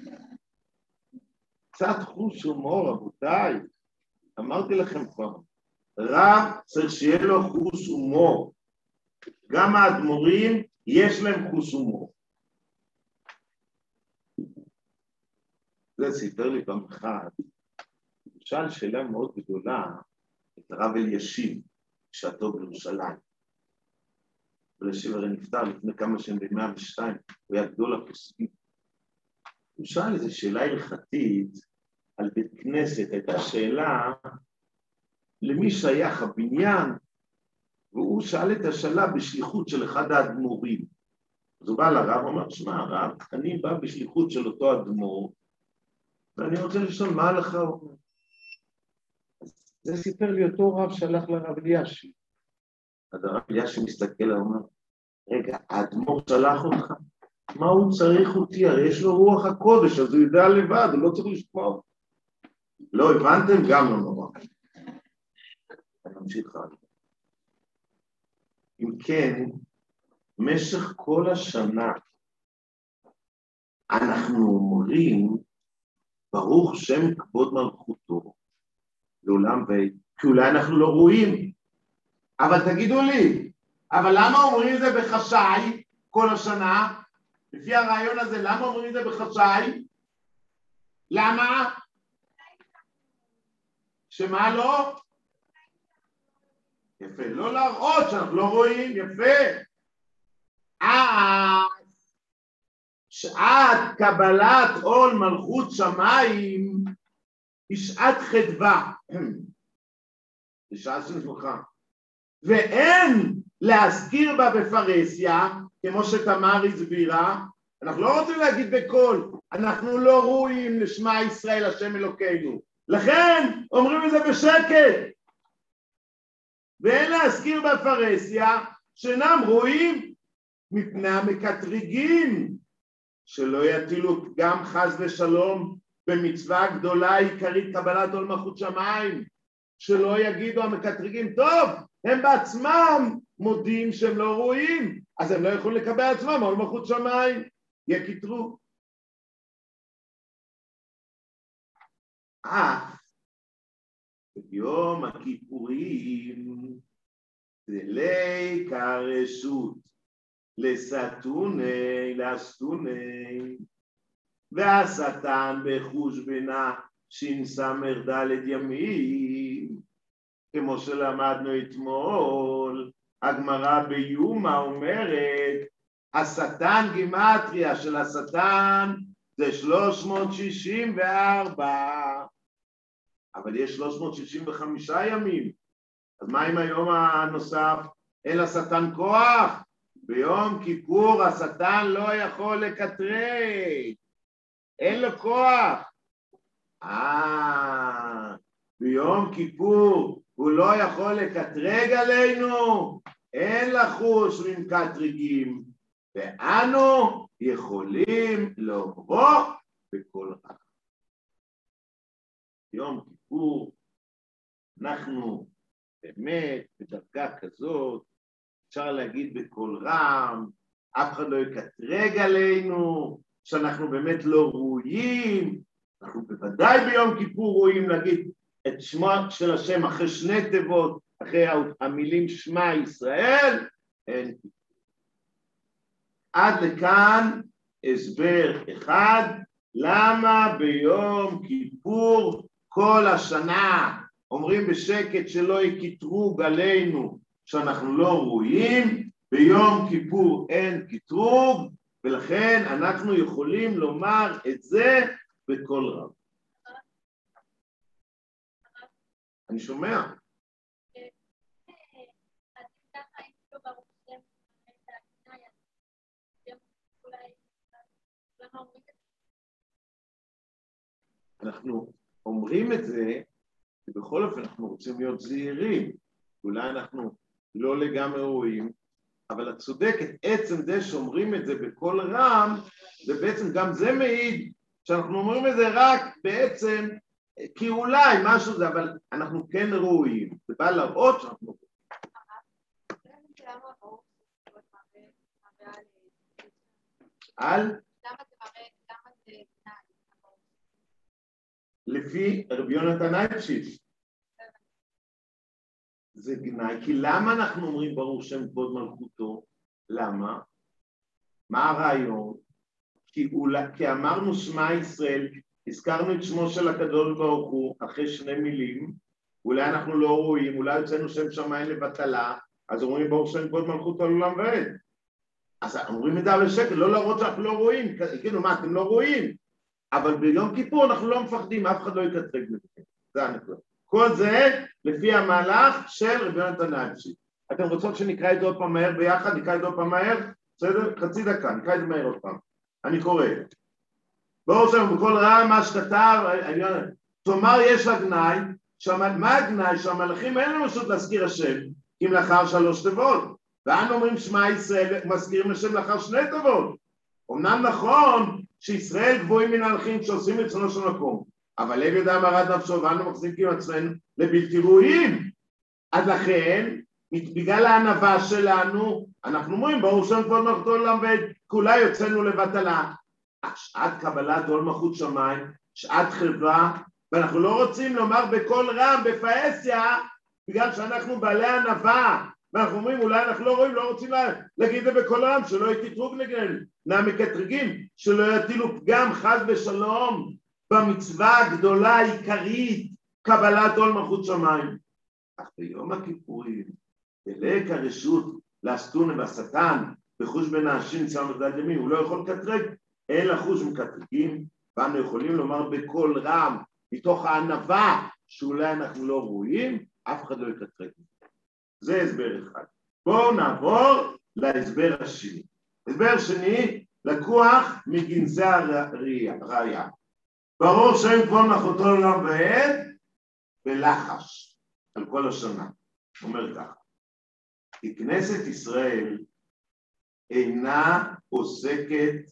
קצת חוש הומור, רבותיי. אמרתי לכם כבר, רב צריך שיהיה לו חוש הומור. גם האדמו"רים יש להם חוש הומור. זה סיפר לי פעם אחת, שאל שאלה מאוד גדולה את הרב אלישיב, בשעתו בירושלים. אלישיב הרי נפטר לפני כמה שנים ב-102, הוא היה גדול הפוסקים. הוא שאל איזו שאלה הלכתית על בית כנסת, הייתה שאלה למי שייך הבניין, והוא שאל את השאלה בשליחות של אחד האדמו"רים. אז הוא בא לרב, הוא אמר, שמע הרב, אני בא בשליחות של אותו אדמו"ר, ואני רוצה לשאול מה לך אומר. אז זה סיפר לי אותו רב שהלך לרב אלישיב. אז הרב אלישיב מסתכל, הוא אומר, רגע, האדמו"ר שלח אותך? מה הוא צריך אותי? הרי יש לו רוח הקודש, אז הוא יודע לבד, הוא לא צריך לשמוע. לא הבנתם? גם לא נורא. אני ממשיך הלאה. אם כן, משך כל השנה אנחנו אומרים, ברוך שם כבוד מלכותו, לעולם ועד, כי אולי אנחנו לא רואים. אבל תגידו לי, אבל למה אומרים את זה בחשאי כל השנה? לפי הרעיון הזה, למה אומרים את זה בחשאי? למה? שמה לא? יפה, לא להראות שאנחנו לא רואים, יפה. שעת קבלת עול מלכות שמיים היא שעת חדווה. היא שעת שמחה. ואין להזכיר בה בפרהסיה, כמו שתמר הסבירה, אנחנו לא רוצים להגיד בקול, אנחנו לא ראויים לשמע ישראל השם אלוקינו. לכן אומרים את זה בשקט. ואין להזכיר בפרהסיה שאינם רואים מפני המקטרגים, שלא יטילו גם חס ושלום במצווה גדולה עיקרית קבלת עול מלכות שמיים, שלא יגידו המקטרגים, טוב, הם בעצמם מודים שהם לא רואים, אז הם לא יכולים לקבל עצמם עול מלכות שמיים, יקטרו. ביום הכיפורים דלי כרשות לסתוני לאסתוני והשטן בחוש בינה שינסמר ד' ימים, כמו שלמדנו אתמול. הגמרא ביומא אומרת השטן, גימטריה של השטן זה 364, אבל יש 365 ימים. אז מה עם היום הנוסף? אין לשטן כוח? ביום כיפור השטן לא יכול לקטרג, אין לו כוח. ביום כיפור הוא לא יכול לקטרג עלינו, אין לחוש ממקטרגים, ואנו יכולים לעבור בכל רע. יום כיפור אנחנו באמת בדרגה כזאת, אפשר להגיד בכל רם, אף אחד לא יקטרג עלינו, שאנחנו באמת לא ראויים. אנחנו בוודאי ביום כיפור רואים להגיד את שמו של השם אחרי שני תיבות, אחרי המילים שמע ישראל, אין כיפור. עד לכאן הסבר אחד, למה ביום כיפור כל השנה אומרים בשקט שלא יקטרוג עלינו שאנחנו לא ראויים, ביום כיפור אין קטרוג, ולכן אנחנו יכולים לומר את זה בקול רם. אני שומע. אנחנו אומרים את זה, ובכל אופן אנחנו רוצים להיות זהירים. אולי אנחנו לא לגמרי רואים, אבל את צודקת, עצם זה שאומרים את זה בקול רם, זה בעצם גם זה מעיד שאנחנו אומרים את זה רק בעצם, כי אולי משהו זה, אבל אנחנו כן רואים. זה בא להראות שאנחנו רואים. לפי רבי יונתן אייבשיץ. זה גנאי, כי למה אנחנו אומרים ברוך שם כבוד מלכותו? למה? מה הרעיון? כי אמרנו שמע ישראל, הזכרנו את שמו של הקדוש ברוך הוא אחרי שני מילים, אולי אנחנו לא רואים, אולי יוצאנו שם שמיים לבטלה, אז אומרים ברוך שם כבוד מלכותו לעולם ועד. אז אומרים את זה על השקל, לא להראות שאנחנו לא רואים, כאילו מה, אתם לא רואים? אבל ביום כיפור אנחנו לא מפחדים, אף אחד לא יקטרג מזה. זה הנקודה. כל זה לפי המהלך של רבי יונתן אייבשיץ. אתם רוצות שנקרא את זה עוד פעם מהר ביחד? נקרא את זה עוד פעם מהר? בסדר? חצי דקה, נקרא את זה מהר עוד פעם. אני קורא. בואו שם בכל רעם מה שכתב, תאמר יש לה גנאי, מה הגנאי? שהמלאכים אין להם רשות להזכיר השם, אם לאחר 3 תיבות. ואנו אומרים שמע ישראל, מזכירים השם לאחר 2 תיבות. אמנם נכון שישראל גבוהים מן המלאכים שעושים רצונו של מקום, אבל לב ידע מרד נפשו ואנו מחזיקים עצמנו לבלתי ראויים. אז לכן, בגלל הענווה שלנו, אנחנו אומרים ברוך שם כבוד מלכותו לעולם ועד, כולה יוצאנו לבטלה. שעת קבלת עול מלכות שמיים, שעת חברה, ואנחנו לא רוצים לומר בקול רם, בפאסיה, בגלל שאנחנו בעלי ענווה, ואנחנו אומרים אולי אנחנו לא רואים, לא רוצים להגיד את זה בקול רם, שלא יתתרוג נגדנו, מקטרגים, שלא יטילו פגם חס ושלום במצווה הגדולה העיקרית, קבלת עול מלכות שמיים. אך ביום הכיפורים, בלק הרשות להסתונה והשטן, בחוש בין האנשים נצא מגדל ימין, הוא לא יכול לקטרג, אלא חוש מקטרגים, ואנו יכולים לומר בקול רם, מתוך הענווה, שאולי אנחנו לא רואים, אף אחד לא יקטרג. זה הסבר אחד. בואו נעבור להסבר השני. הסבר שני, לקוח מגנזי הראייה. ברור שם כבוד מלכותו לעולם ועד, בלחש, על כל השנה. אומר ככה, כי כנסת ישראל אינה עוסקת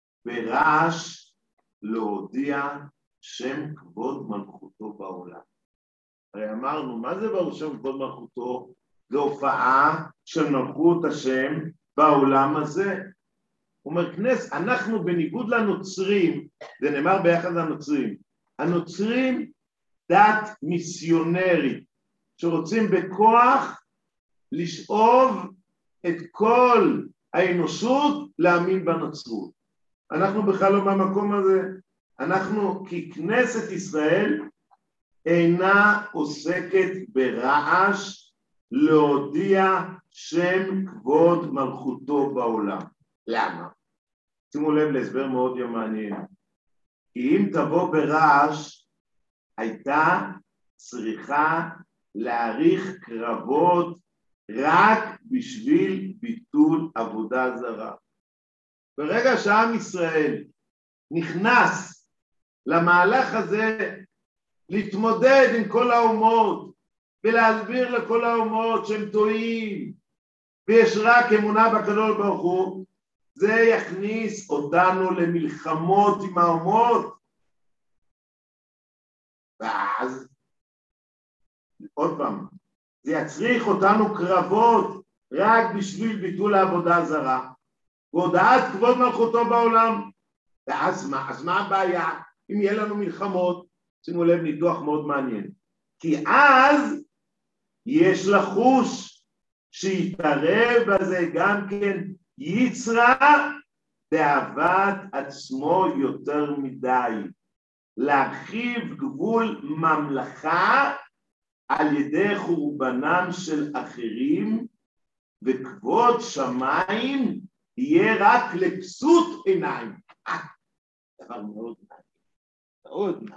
ברעש להודיע שם כבוד מלכותו בעולם. הרי אמרנו, מה זה ברור שם כבוד מלכותו? זו הופעה של מלכות השם בעולם הזה. הוא אומר, כנס, אנחנו בניגוד לנוצרים, זה נאמר ביחד לנוצרים, הנוצרים דת מיסיונרית, שרוצים בכוח לשאוב את כל האנושות להאמין בנצרות. אנחנו בכלל לא במקום הזה, אנחנו ככנסת ישראל אינה עוסקת ברעש להודיע שם כבוד מלכותו בעולם. למה? שימו לב להסבר מאוד מעניין. כי אם תבוא ברעש, הייתה צריכה להאריך קרבות רק בשביל ביטול עבודה זרה. ברגע שעם ישראל נכנס למהלך הזה, להתמודד עם כל האומות, ולהסביר לכל האומות שהם טועים, ויש רק אמונה בקדוש ברוך הוא, זה יכניס אותנו למלחמות עם האומות. ואז, עוד פעם, זה יצריך אותנו קרבות רק בשביל ביטול העבודה הזרה, והודעת כבוד מלכותו בעולם. ואז מה? אז מה הבעיה? אם יהיה לנו מלחמות, שימו לב, ניתוח מאוד מעניין. כי אז יש לחוש שיתערב בזה גם כן יצרה באהבת עצמו יותר מדי. להרחיב גבול ממלכה על ידי חורבנם של אחרים, וכבוד שמיים יהיה רק לכסות עיניים. דבר מאוד מעניין. מאוד מעניין.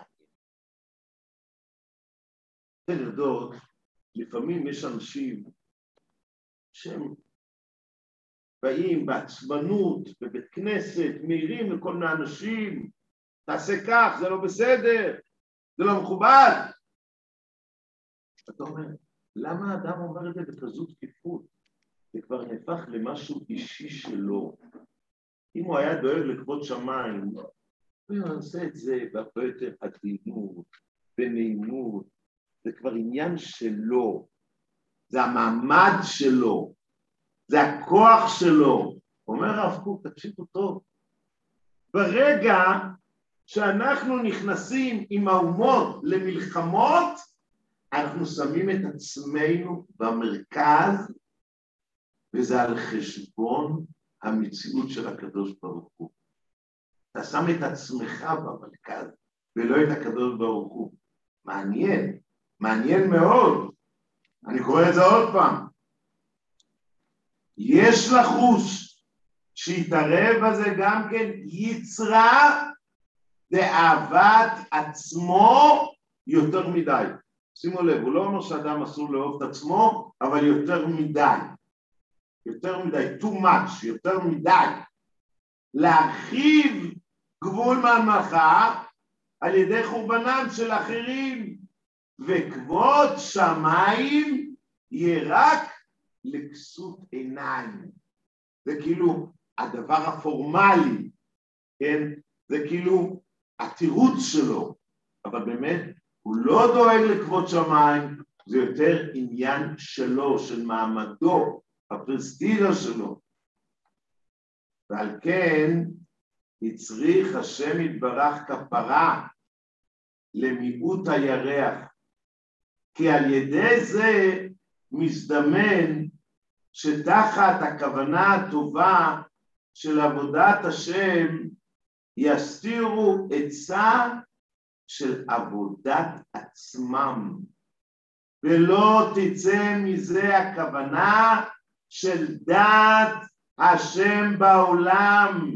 אתם יודעות, לפעמים יש אנשים שהם באים בעצבנות, בבית כנסת, מעירים לכל מיני אנשים, תעשה כך, זה לא בסדר, זה לא מכובד. אתה אומר, למה האדם אומר את זה בכזו תקיפות? זה כבר נהפך למשהו אישי שלו. אם הוא היה דואג לכבוד שמיים, הוא עושה את זה בהרבה יותר עדינות, בנעימות, זה כבר עניין שלו, זה המעמד שלו, זה הכוח שלו. אומר הרב קוק, תקשיבו טוב, ברגע שאנחנו נכנסים עם האומות למלחמות, אנחנו שמים את עצמנו במרכז, וזה על חשבון המציאות של הקדוש ברוך הוא. אתה שם את עצמך במרכז, ולא את הקדוש ברוך הוא. מעניין, מעניין מאוד. אני קורא את זה עוד פעם. יש לחוש שיתערב בזה גם כן יצרה דאהבת עצמו יותר מדי. שימו לב, הוא לא אומר שאדם אסור לאהוב את עצמו, אבל יותר מדי. יותר מדי, too much, יותר מדי. להרחיב גבול מהמלאכה על ידי חורבנם של אחרים, וכבוד שמיים יהיה רק לכסות עיניים. זה כאילו הדבר הפורמלי, כן? זה כאילו התירוץ שלו, אבל באמת הוא לא דואג לכבוד שמיים, זה יותר עניין שלו, של מעמדו, הפרסטיג'ה שלו. ועל כן הצריך השם יתברך כפרה למיעוט הירח, כי על ידי זה מזדמן שתחת הכוונה הטובה של עבודת השם יסתירו עצה של עבודת עצמם, ולא תצא מזה הכוונה של דעת השם בעולם,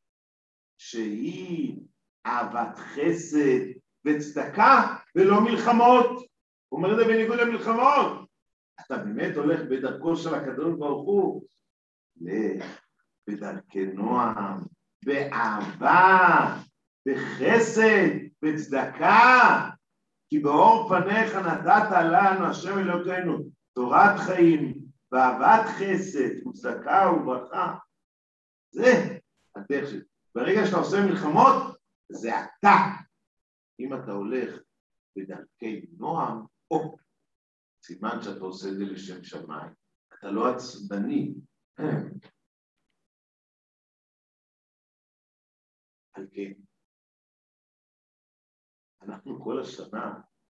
שהיא אהבת חסד וצדקה ולא מלחמות. הוא אומר את זה בניגוד למלחמות. אתה באמת הולך בדרכו של הקדוש ברוך הוא, לך בדרכי נועם, באהבה, בחסד, בצדקה, כי באור פניך נתת לנו השם אלוקינו תורת חיים ואהבת חסד וצדקה וברכה. זה הדרך שלי. ברגע שאתה עושה מלחמות, זה אתה. אם אתה הולך בדרכי נועם, או סימן שאתה עושה את זה לשם שמיים, אתה לא עצבני. על כן, אנחנו כל השנה,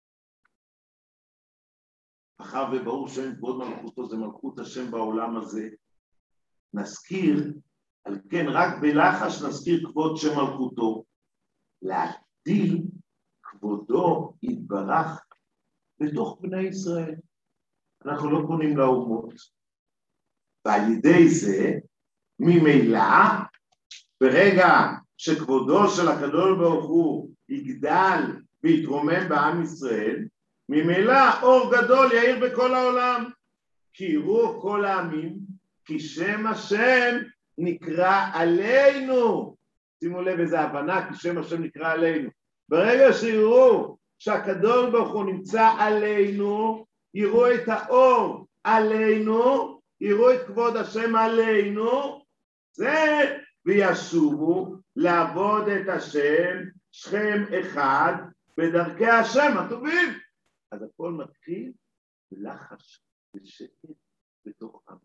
אחר וברור שם כבוד מלכותו, זה מלכות השם בעולם הזה, נזכיר, על כן רק בלחש נזכיר כבוד שם מלכותו, להגדיל כבודו יתברך בתוך בני ישראל. אנחנו לא פונים לאומות, ועל ידי זה, ממילא, ברגע שכבודו של הקדוש ברוך הוא יגדל ויתרומם בעם ישראל, ממילא אור גדול יאיר בכל העולם, כי יראו כל העמים, כי שם השם נקרא עלינו. שימו לב איזה הבנה, כי שם השם נקרא עלינו. ברגע שיראו שהקדוש ברוך הוא נמצא עלינו, יראו את האור עלינו, יראו את כבוד השם עלינו, זה וישובו לעבוד את השם שכם אחד בדרכי השם הטובים. אז הכל מתחיל בלחש ושקט בתוך עם.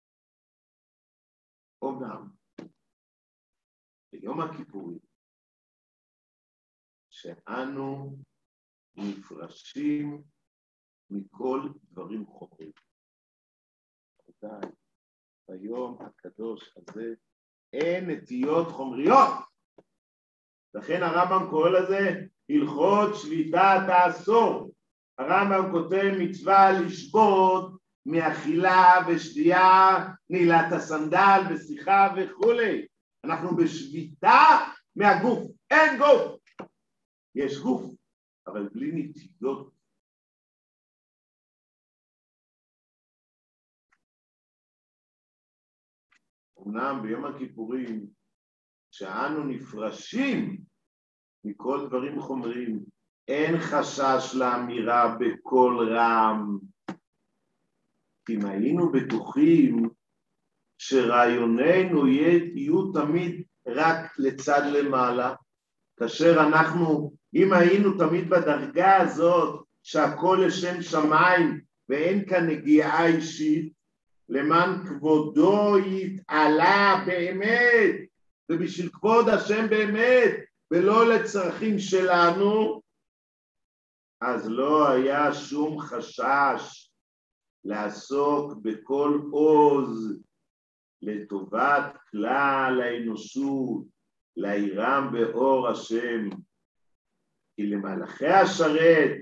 אומנם ביום הכיפורים שאנו נפרשים מכל דברים חומריים. ביום הקדוש הזה אין נטיות חומריות. לכן הרמב"ם קורא לזה הלכות שביתת העשור. הרמב"ם כותב מצווה לשבות מאכילה ושתייה, נעילת הסנדל ושיחה וכולי. אנחנו בשביתה מהגוף. אין גוף. יש גוף, אבל בלי נטיות. אמנם ביום הכיפורים, שאנו נפרשים מכל דברים חומריים, אין חשש לאמירה בקול רם. אם היינו בטוחים שרעיוננו יהיו תמיד רק לצד למעלה, כאשר אם היינו תמיד בדרגה הזאת שהכל לשם שמיים ואין כאן נגיעה אישית, למען כבודו יתעלה באמת, ובשביל כבוד השם באמת, ולא לצרכים שלנו, אז לא היה שום חשש לעסוק בכל עוז לטובת כלל האנושות, להירם באור השם. כי למלאכי השרת,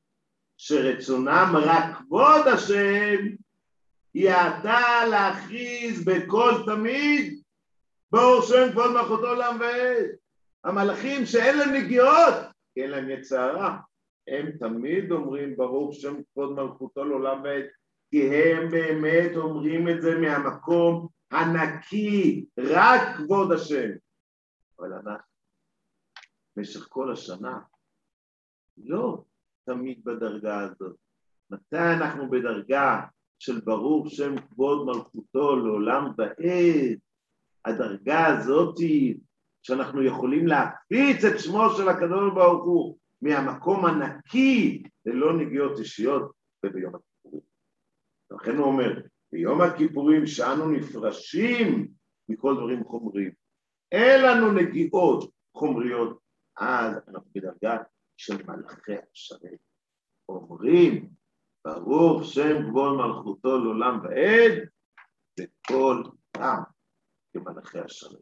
שרצונם רק כבוד השם, יעתה להכריז בכל תמיד, באור שם כבוד מלכותו לעולם ועד. המלאכים שאין להם נגיעות, כי אין להם יצרה, הם תמיד אומרים ברוך שם כבוד מלכותו לעולם ועד, כי הם באמת אומרים את זה מהמקום הנקי, רק כבוד השם. אבל אנחנו, במשך כל השנה, לא תמיד בדרגה הזאת. מתי אנחנו בדרגה של ברוך שם כבוד מלכותו לעולם ועד? הדרגה הזאת שאנחנו יכולים להפיץ את שמו של הקדוש ברוך הוא מהמקום הנקי ללא נגיעות אישיות וביום הכיפורים. לכן הוא אומר, ביום הכיפורים שאנו נפרשים מכל דברים חומריים, אין לנו נגיעות חומריות, אז אנחנו בדרגה של מלאכי השרת. אומרים, ברוך שם כבוד מלכותו לעולם ועד, בכל פעם כמלאכי השרת.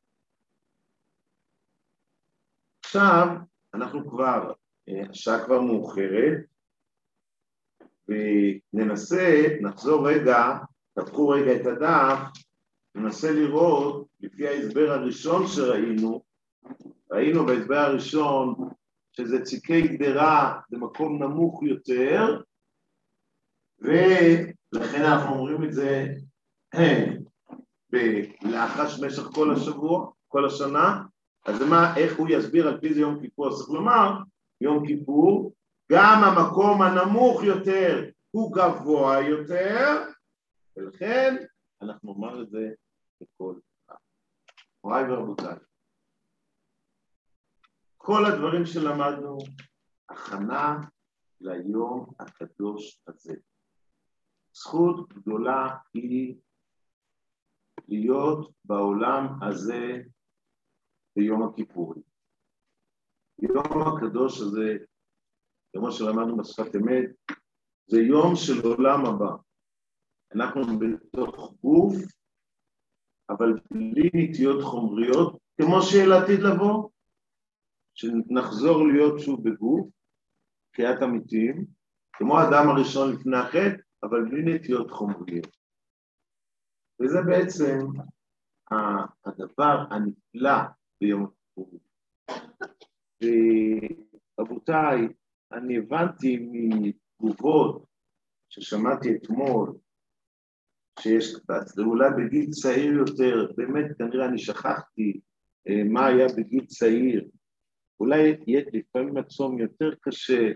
עכשיו, אנחנו כבר, השעה כבר מאוחרת, נחזור רגע, תפתחו רגע את הדף, ננסה לראות, לפי ההסבר הראשון ראינו בהסבר הראשון, שזה ציקי גדרה, זה מקום נמוך יותר, ולכן אנחנו אומרים את זה בלחש במשך כל השבוע, כל השנה. אז איך הוא יסביר על פי זה יום כיפור? צריך לומר, יום כיפור, גם המקום הנמוך יותר הוא גבוה יותר, ולכן אנחנו נאמר את זה בכל פעם. מוריי ורבותיי, כל הדברים שלמדנו, הכנה ליום הקדוש הזה. זכות גדולה היא להיות בעולם הזה ביום הכיפורים. יום הקדוש הזה, כמו שלמדנו בשפת אמת, זה יום של עולם הבא. אנחנו בתוך גוף, אבל בלי נטיות חומריות, כמו שעתיד לבוא, שנחזור להיות שוב בגוף, תחיית המתים, כמו האדם הראשון לפני החטא, אבל בלי נטיות חומריות. וזה בעצם הדבר הנפלא ביום הכיפורים. ורבותיי, אני הבנתי מתגובות ששמעתי אתמול, שיש אולי בגיל צעיר יותר, באמת כנראה אני שכחתי מה היה בגיל צעיר, אולי יהיה לפעמים הצום יותר קשה,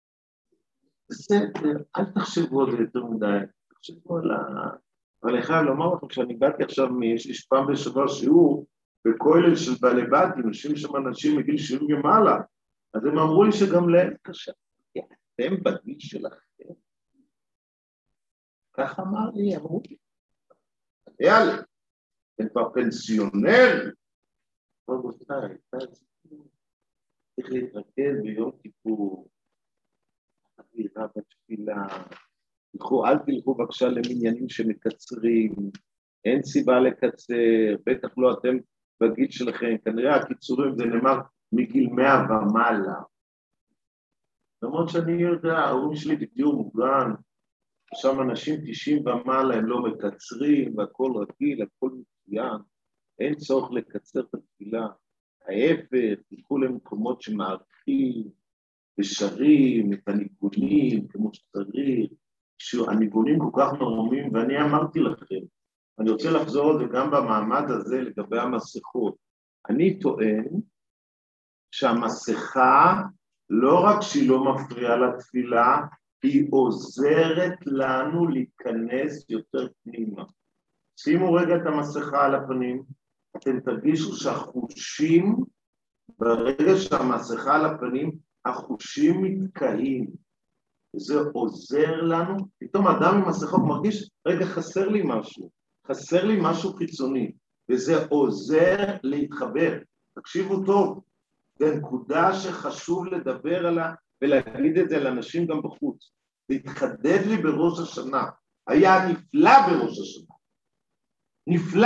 בסדר, אל תחשבו על זה יותר מדי, תחשבו על אבל אני חייב לומר לכם שאני באתי עכשיו, יש פעם בשבוע שיעור, בכולל של בעלי בתים, יושבים שם אנשים מגיל 70 ומעלה, אז הם אמרו לי שגם להם קשה, אתם בגיל שלכם, כך אמר לי, אמרו לי, יאללה, אתם כבר פנסיונר, רבותיי, צריך להתרכז ביום כיפור, אווירה בתפילה, אל תלכו בבקשה למניינים שמקצרים, אין סיבה לקצר, בטח לא אתם בגיל שלכם, כנראה הקיצורים זה נאמר מגיל 100 ומעלה. למרות שאני יודע, ההורים שלי בדיור מוגן, שם אנשים 90 ומעלה הם לא מקצרים, והכל רגיל, הכל מצוין, אין צורך לקצר את התפילה. ההפך, תלכו למקומות שמערכים ושרים את הניגונים כמו שצריך, שהניגונים כל כך מרומים, ואני אמרתי לכם, אני רוצה לחזור על זה גם במעמד הזה לגבי המסכות. אני טוען שהמסכה לא רק שהיא לא מפריעה לתפילה, היא עוזרת לנו להיכנס יותר פנימה. שימו רגע את המסכה על הפנים, אתם תרגישו שהחושים, ברגע שהמסכה על הפנים, החושים מתקהים. זה עוזר לנו, פתאום אדם עם מסכה מרגיש, רגע חסר לי משהו חיצוני, וזה עוזר להתחבר. תקשיבו טוב, זה נקודה שחשוב לדבר עליה, ולהגיד את זה לאנשים גם בחוץ. להתחדד לי בראש השנה, היה נפלא בראש השנה. נפלא.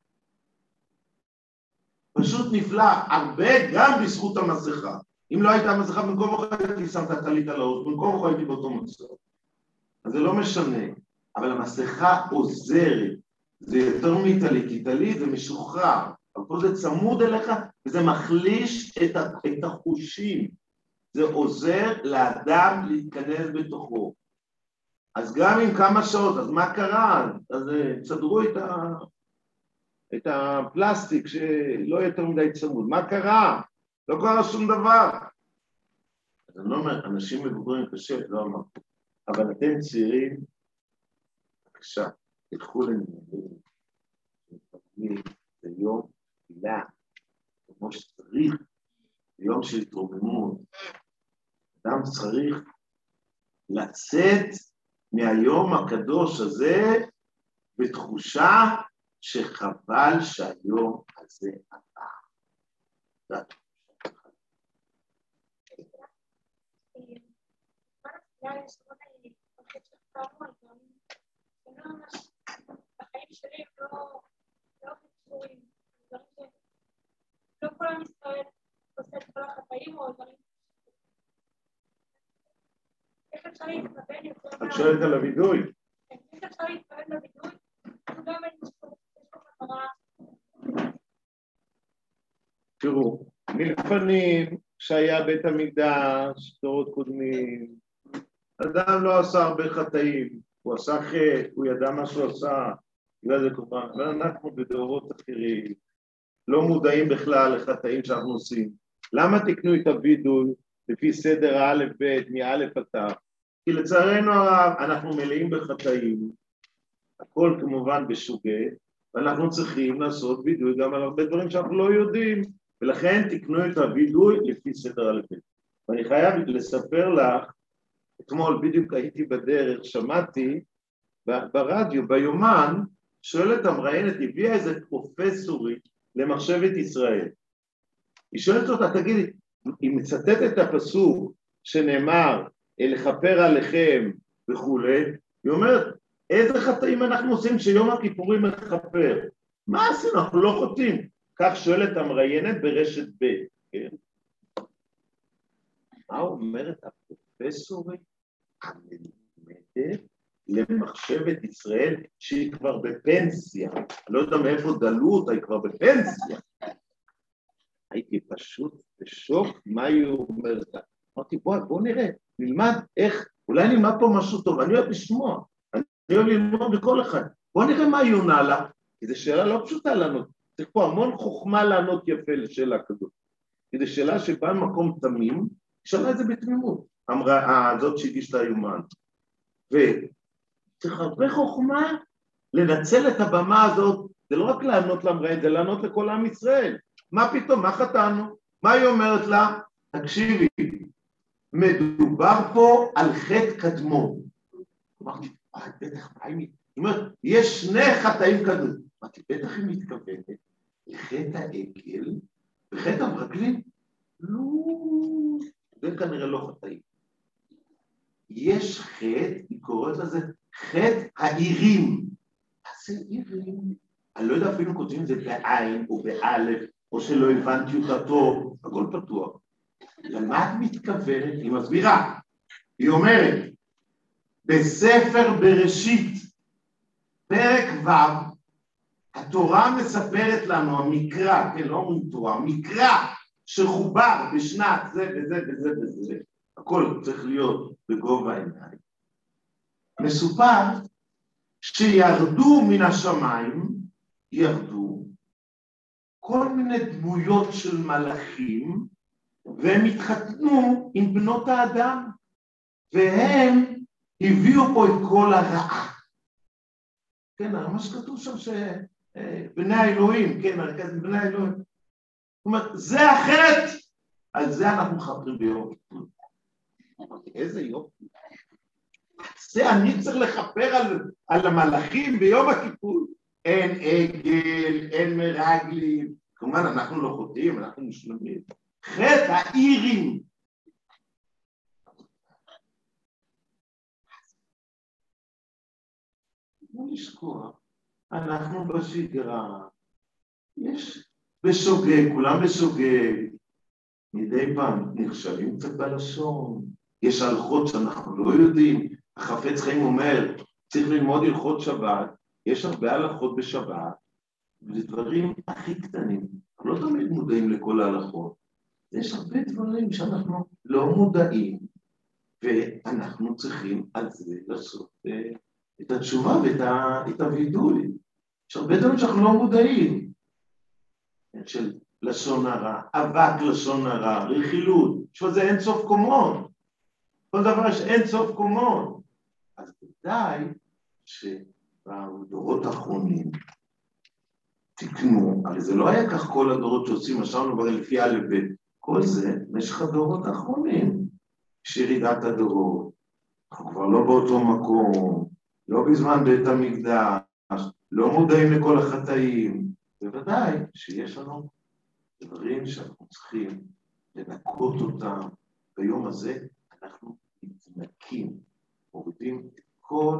פשוט נפלא, הרבה גם בזכות המסכה. אם לא הייתה המסכה, במקום אוכל הייתי שם את הטלית על האוזן, במקום אוכל הייתי באותו מצב. אז זה לא משנה, אבל המסכה עוזרת. זה יותר מטלית, כי טלית זה משוחרר, אבל פה זה צמוד אליך, וזה מחליש את החושים. זה עוזר לאדם להתכנס בתוכו. אז גם עם כמה שעות, אז מה קרה? אז צדרו את הפלסטיק שלא יותר מדי צמוד. מה קרה? לא קרה שום דבר. אז אני לא אומר, אנשים מבוגרים קשה, לא אמרתי. אבל אתם צעירים, בבקשה, תלכו לנהלים. זה יום תפילה, כמו שצריך, זה יום של התרוממות. אדם צריך לצאת מהיום הקדוש הזה בתחושה שחבל שהיום הזה עבר. בחיים שלי לא קשורים, לא כל עם ישראל עושה את כל החטאים או דברים. איך אפשר להתכוון יותר מה... את שואלת על הווידוי? איך אפשר להתכוון לווידוי? גם אין יש פה חזרה. תראו, מלפנים שהיה בית המקדש, דורות קודמים, אדם לא עשה הרבה חטאים, הוא עשה חטא, הוא ידע מה שהוא עשה, בגלל זה קורבן, אבל אנחנו בדורות אחרים, לא מודעים בכלל לחטאים שאנחנו עושים. למה תקנו את הווידוי לפי סדר א' ב' מא' עד ת'? כי לצערנו הרב אנחנו מלאים בחטאים, הכל כמובן בשוגע, ואנחנו צריכים לעשות וידוי גם על הרבה דברים שאנחנו לא יודעים, ולכן תקנו את הווידוי לפי סדר א' ב'. ואני חייב לספר לך, אתמול בדיוק הייתי בדרך, שמעתי ברדיו, ביומן, שואלת המראיינת, הביאה איזה פרופסורית למחשבת ישראל. היא שואלת אותה, תגידי, היא מצטטת את הפסוק שנאמר, לכפר עליכם וכו', היא אומרת, איזה חטאים אנחנו עושים שיום הכיפורים מכפר? מה עשינו? אנחנו לא חוטאים. כך שואלת המראיינת ברשת ב', כן? מה אומרת הפרופסורית המלמדת למחשבת ישראל שהיא כבר בפנסיה? אני לא יודע מאיפה דלו אותה, היא כבר בפנסיה. הייתי פשוט בשוק מה היא אומרת. אמרתי, בוא נראה, נלמד איך, אולי נלמד פה משהו טוב, אני אוהב לשמוע, אני אוהב ללמוד בכל אחד. בוא נראה מה היא עונה לה, כי זו שאלה לא פשוטה לענות, צריך פה המון חוכמה לענות יפה לשאלה כזאת. כי זו שאלה שבאה מקום תמים, שאלה את זה בתמימות, אמרה זאת שהגיש את היומן. וצריך הרבה חוכמה לנצל את הבמה הזאת, זה לא רק לענות למראיינת, זה לענות לכל עם ישראל. מה פתאום, מה חטאנו? מה היא אומרת לה? תקשיבי, מדובר פה על חטא קדמון. אמרתי, בטח, מה היא אומרת, יש שני חטאים קדמון. אמרתי, בטח היא מתכוונת לחטא העגל וחטא המרגלים. לא, זה כנראה לא חטאים. יש חטא, היא קוראת לזה חטא העירים. מה זה עירים? אני לא יודע אפילו כותבים את זה בעין או באלף, או שלא הבנתי אותה טוב, הכל פתוח. למה את מתכוונת? היא מסבירה. היא אומרת, בספר בראשית, פרק ו', התורה מספרת לנו, המקרא, כן, לא אומרים תורה, המקרא שחובר בשנת זה וזה וזה וזה, הכל צריך להיות בגובה העיניים. מסופר שירדו מן השמיים, ירדו כל מיני דמויות של מלאכים, והם התחתנו עם בנות האדם, והם הביאו פה את כל הרעה. כן, מה שכתוב שם שבני האלוהים, כן, מרכז בני האלוהים. זאת אומרת, זה החטא, על זה אנחנו מחברים ביום כיפור. איזה יופי. זה אני צריך לכפר על המלאכים ביום הכיפור. אין עגל, אין מרגלים. כמובן, אנחנו לא חוטאים, אנחנו משלמים. חטא האירים. לא לשכוח, אנחנו בשגרה, יש בסוגג, כולם בסוגג, מדי פעם נכשלים קצת בלשון, יש הלכות שאנחנו לא יודעים, החפץ חיים אומר, צריך ללמוד הלכות שבת, יש הרבה הלכות בשבת, וזה דברים הכי קטנים, אנחנו לא תמיד מודעים לכל ההלכות, יש הרבה דברים שאנחנו לא מודעים, ואנחנו צריכים על זה לעשות את התשובה ואת הווידוי. יש הרבה דברים שאנחנו לא מודעים, של לשון הרע, אבק לשון הרע, רכילות, שזה אין סוף קומות, כל דבר יש אין סוף קומות. אז כדאי שבדורות האחרונים תקנו, הרי זה לא היה כך כל הדורות שעושים, ישבנו כבר לפי א' ב', כל זה במשך הדורות האחרונים, שירידת הדורות, אנחנו כבר לא באותו מקום, לא בזמן בית המקדש, לא מודעים לכל החטאים, בוודאי שיש לנו דברים שאנחנו צריכים לנקות אותם, ביום הזה אנחנו מתנקים, מורידים את כל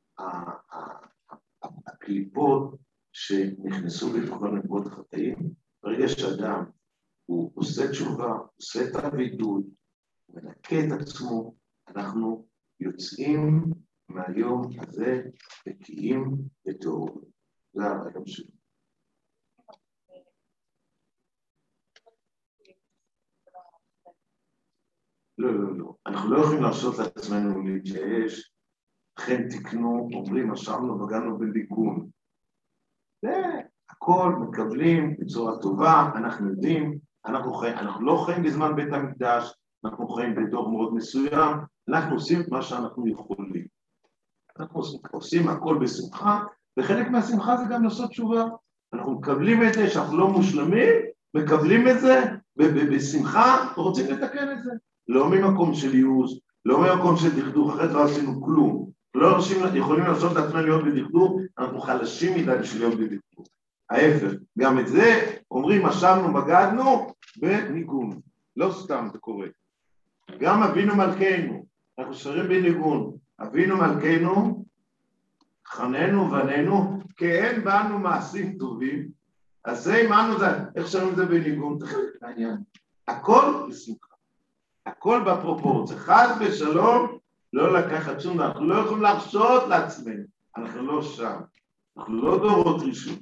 הקליפות שנכנסו בתוך הנקות החטאים, ברגע שאדם הוא עושה תשובה, עושה את הווידוי, מנקה את עצמו, אנחנו יוצאים מהיום הזה נקיים וטהורים. זה הרעיון שלי. לא. אנחנו לא יכולים לעשות לעצמנו להתייאש, לכן תקנו, אומרים, אשמנו וגענו בליגון. זה הכל מקבלים בצורה טובה, אנחנו יודעים, אנחנו לא חיים בזמן בית המקדש, אנחנו חיים בדור מאוד מסוים, אנחנו עושים את מה שאנחנו יכולים. אנחנו עושים הכל בשמחה, וחלק מהשמחה זה גם לעשות תשובה. אנחנו מקבלים את זה, שאנחנו לא מושלמים, מקבלים את זה בשמחה, ורוצים לתקן את זה. לא ממקום של ייאוש, לא ממקום של דכדוך, אחרת לא עשינו כלום. לא יכולים לעשות את עצמנו להיות בדכדוך, אנחנו חלשים מדי בשביל להיות בדכדוך. ההפך, גם את זה אומרים, אשמנו, בגדנו, בניגון. לא סתם זה קורה. גם אבינו מלכנו, אנחנו שרים בניגון, אבינו מלכנו, חננו ובנינו, כי אין בנו מעשים טובים, אז זה עמנו זה, איך שרים את זה בניגון? זה חלק מהעניין. הכל בשמחה. הכל בפרופורציה. חס ושלום, לא לקחת שום דבר. אנחנו לא יכולים להרשות לעצמנו. אנחנו לא שם. אנחנו לא דורות ראשון.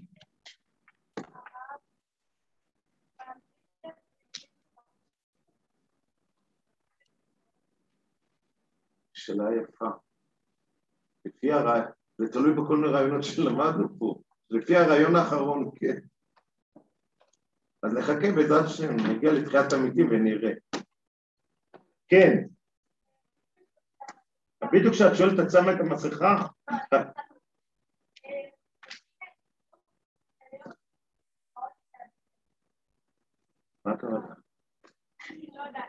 שאלה יפה. לפי הרעיון, זה תלוי בכל מיני רעיונות שלמדנו פה. לפי הרעיון האחרון, כן. אז נחכה בעזרת השם, נגיע לתחיית המתים ונראה. כן. בדיוק כשאת שואלת את שמה את המסכה. מה קרה? לא יודעת.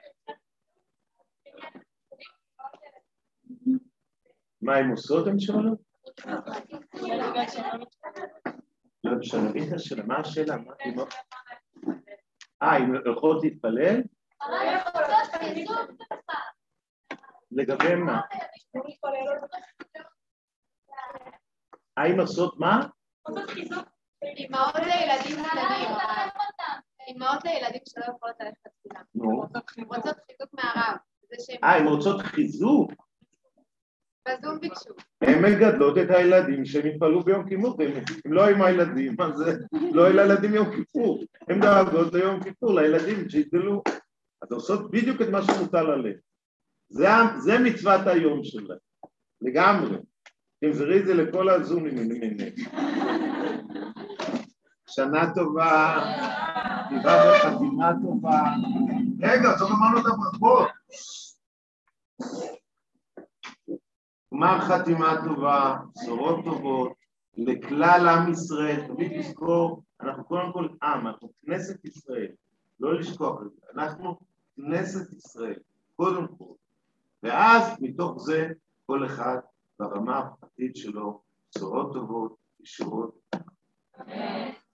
מה הם עושות, הם שואלות? לא משנה, איתה שלה, מה השאלה? אם הולכות להתפלל? לגבי מה? אם עושות מה? אמהות לילדים קטנים. אמהות לילדים שלא יכולות ללכת לתפילה. רוצות חיזוק מהרב. הם רוצות חיזוק? בזום ביקשו. הם מגדלות את הילדים שהם יתפללו ביום כיפור, הם לא עם הילדים, אז לא היו לילדים יום כיפור, הם דאגות ליום כיפור, לילדים שיתפללו, אז עושות בדיוק את מה שמוטל עליהם, זה מצוות היום שלהם, לגמרי, תמזרי את זה לכל הזומים. שנה טובה, טבעה וחתימה טובה. רגע, זאת אמרנו את הברכות. גמר חתימה טובה, בשורות טובות, לכלל עם ישראל. תמיד לזכור, אנחנו קודם כל עם, אנחנו כנסת ישראל. לא לשכוח את זה, אנחנו כנסת ישראל, קודם כל. ואז מתוך זה, כל אחד ברמה הפרטית שלו, בשורות טובות, ישורות.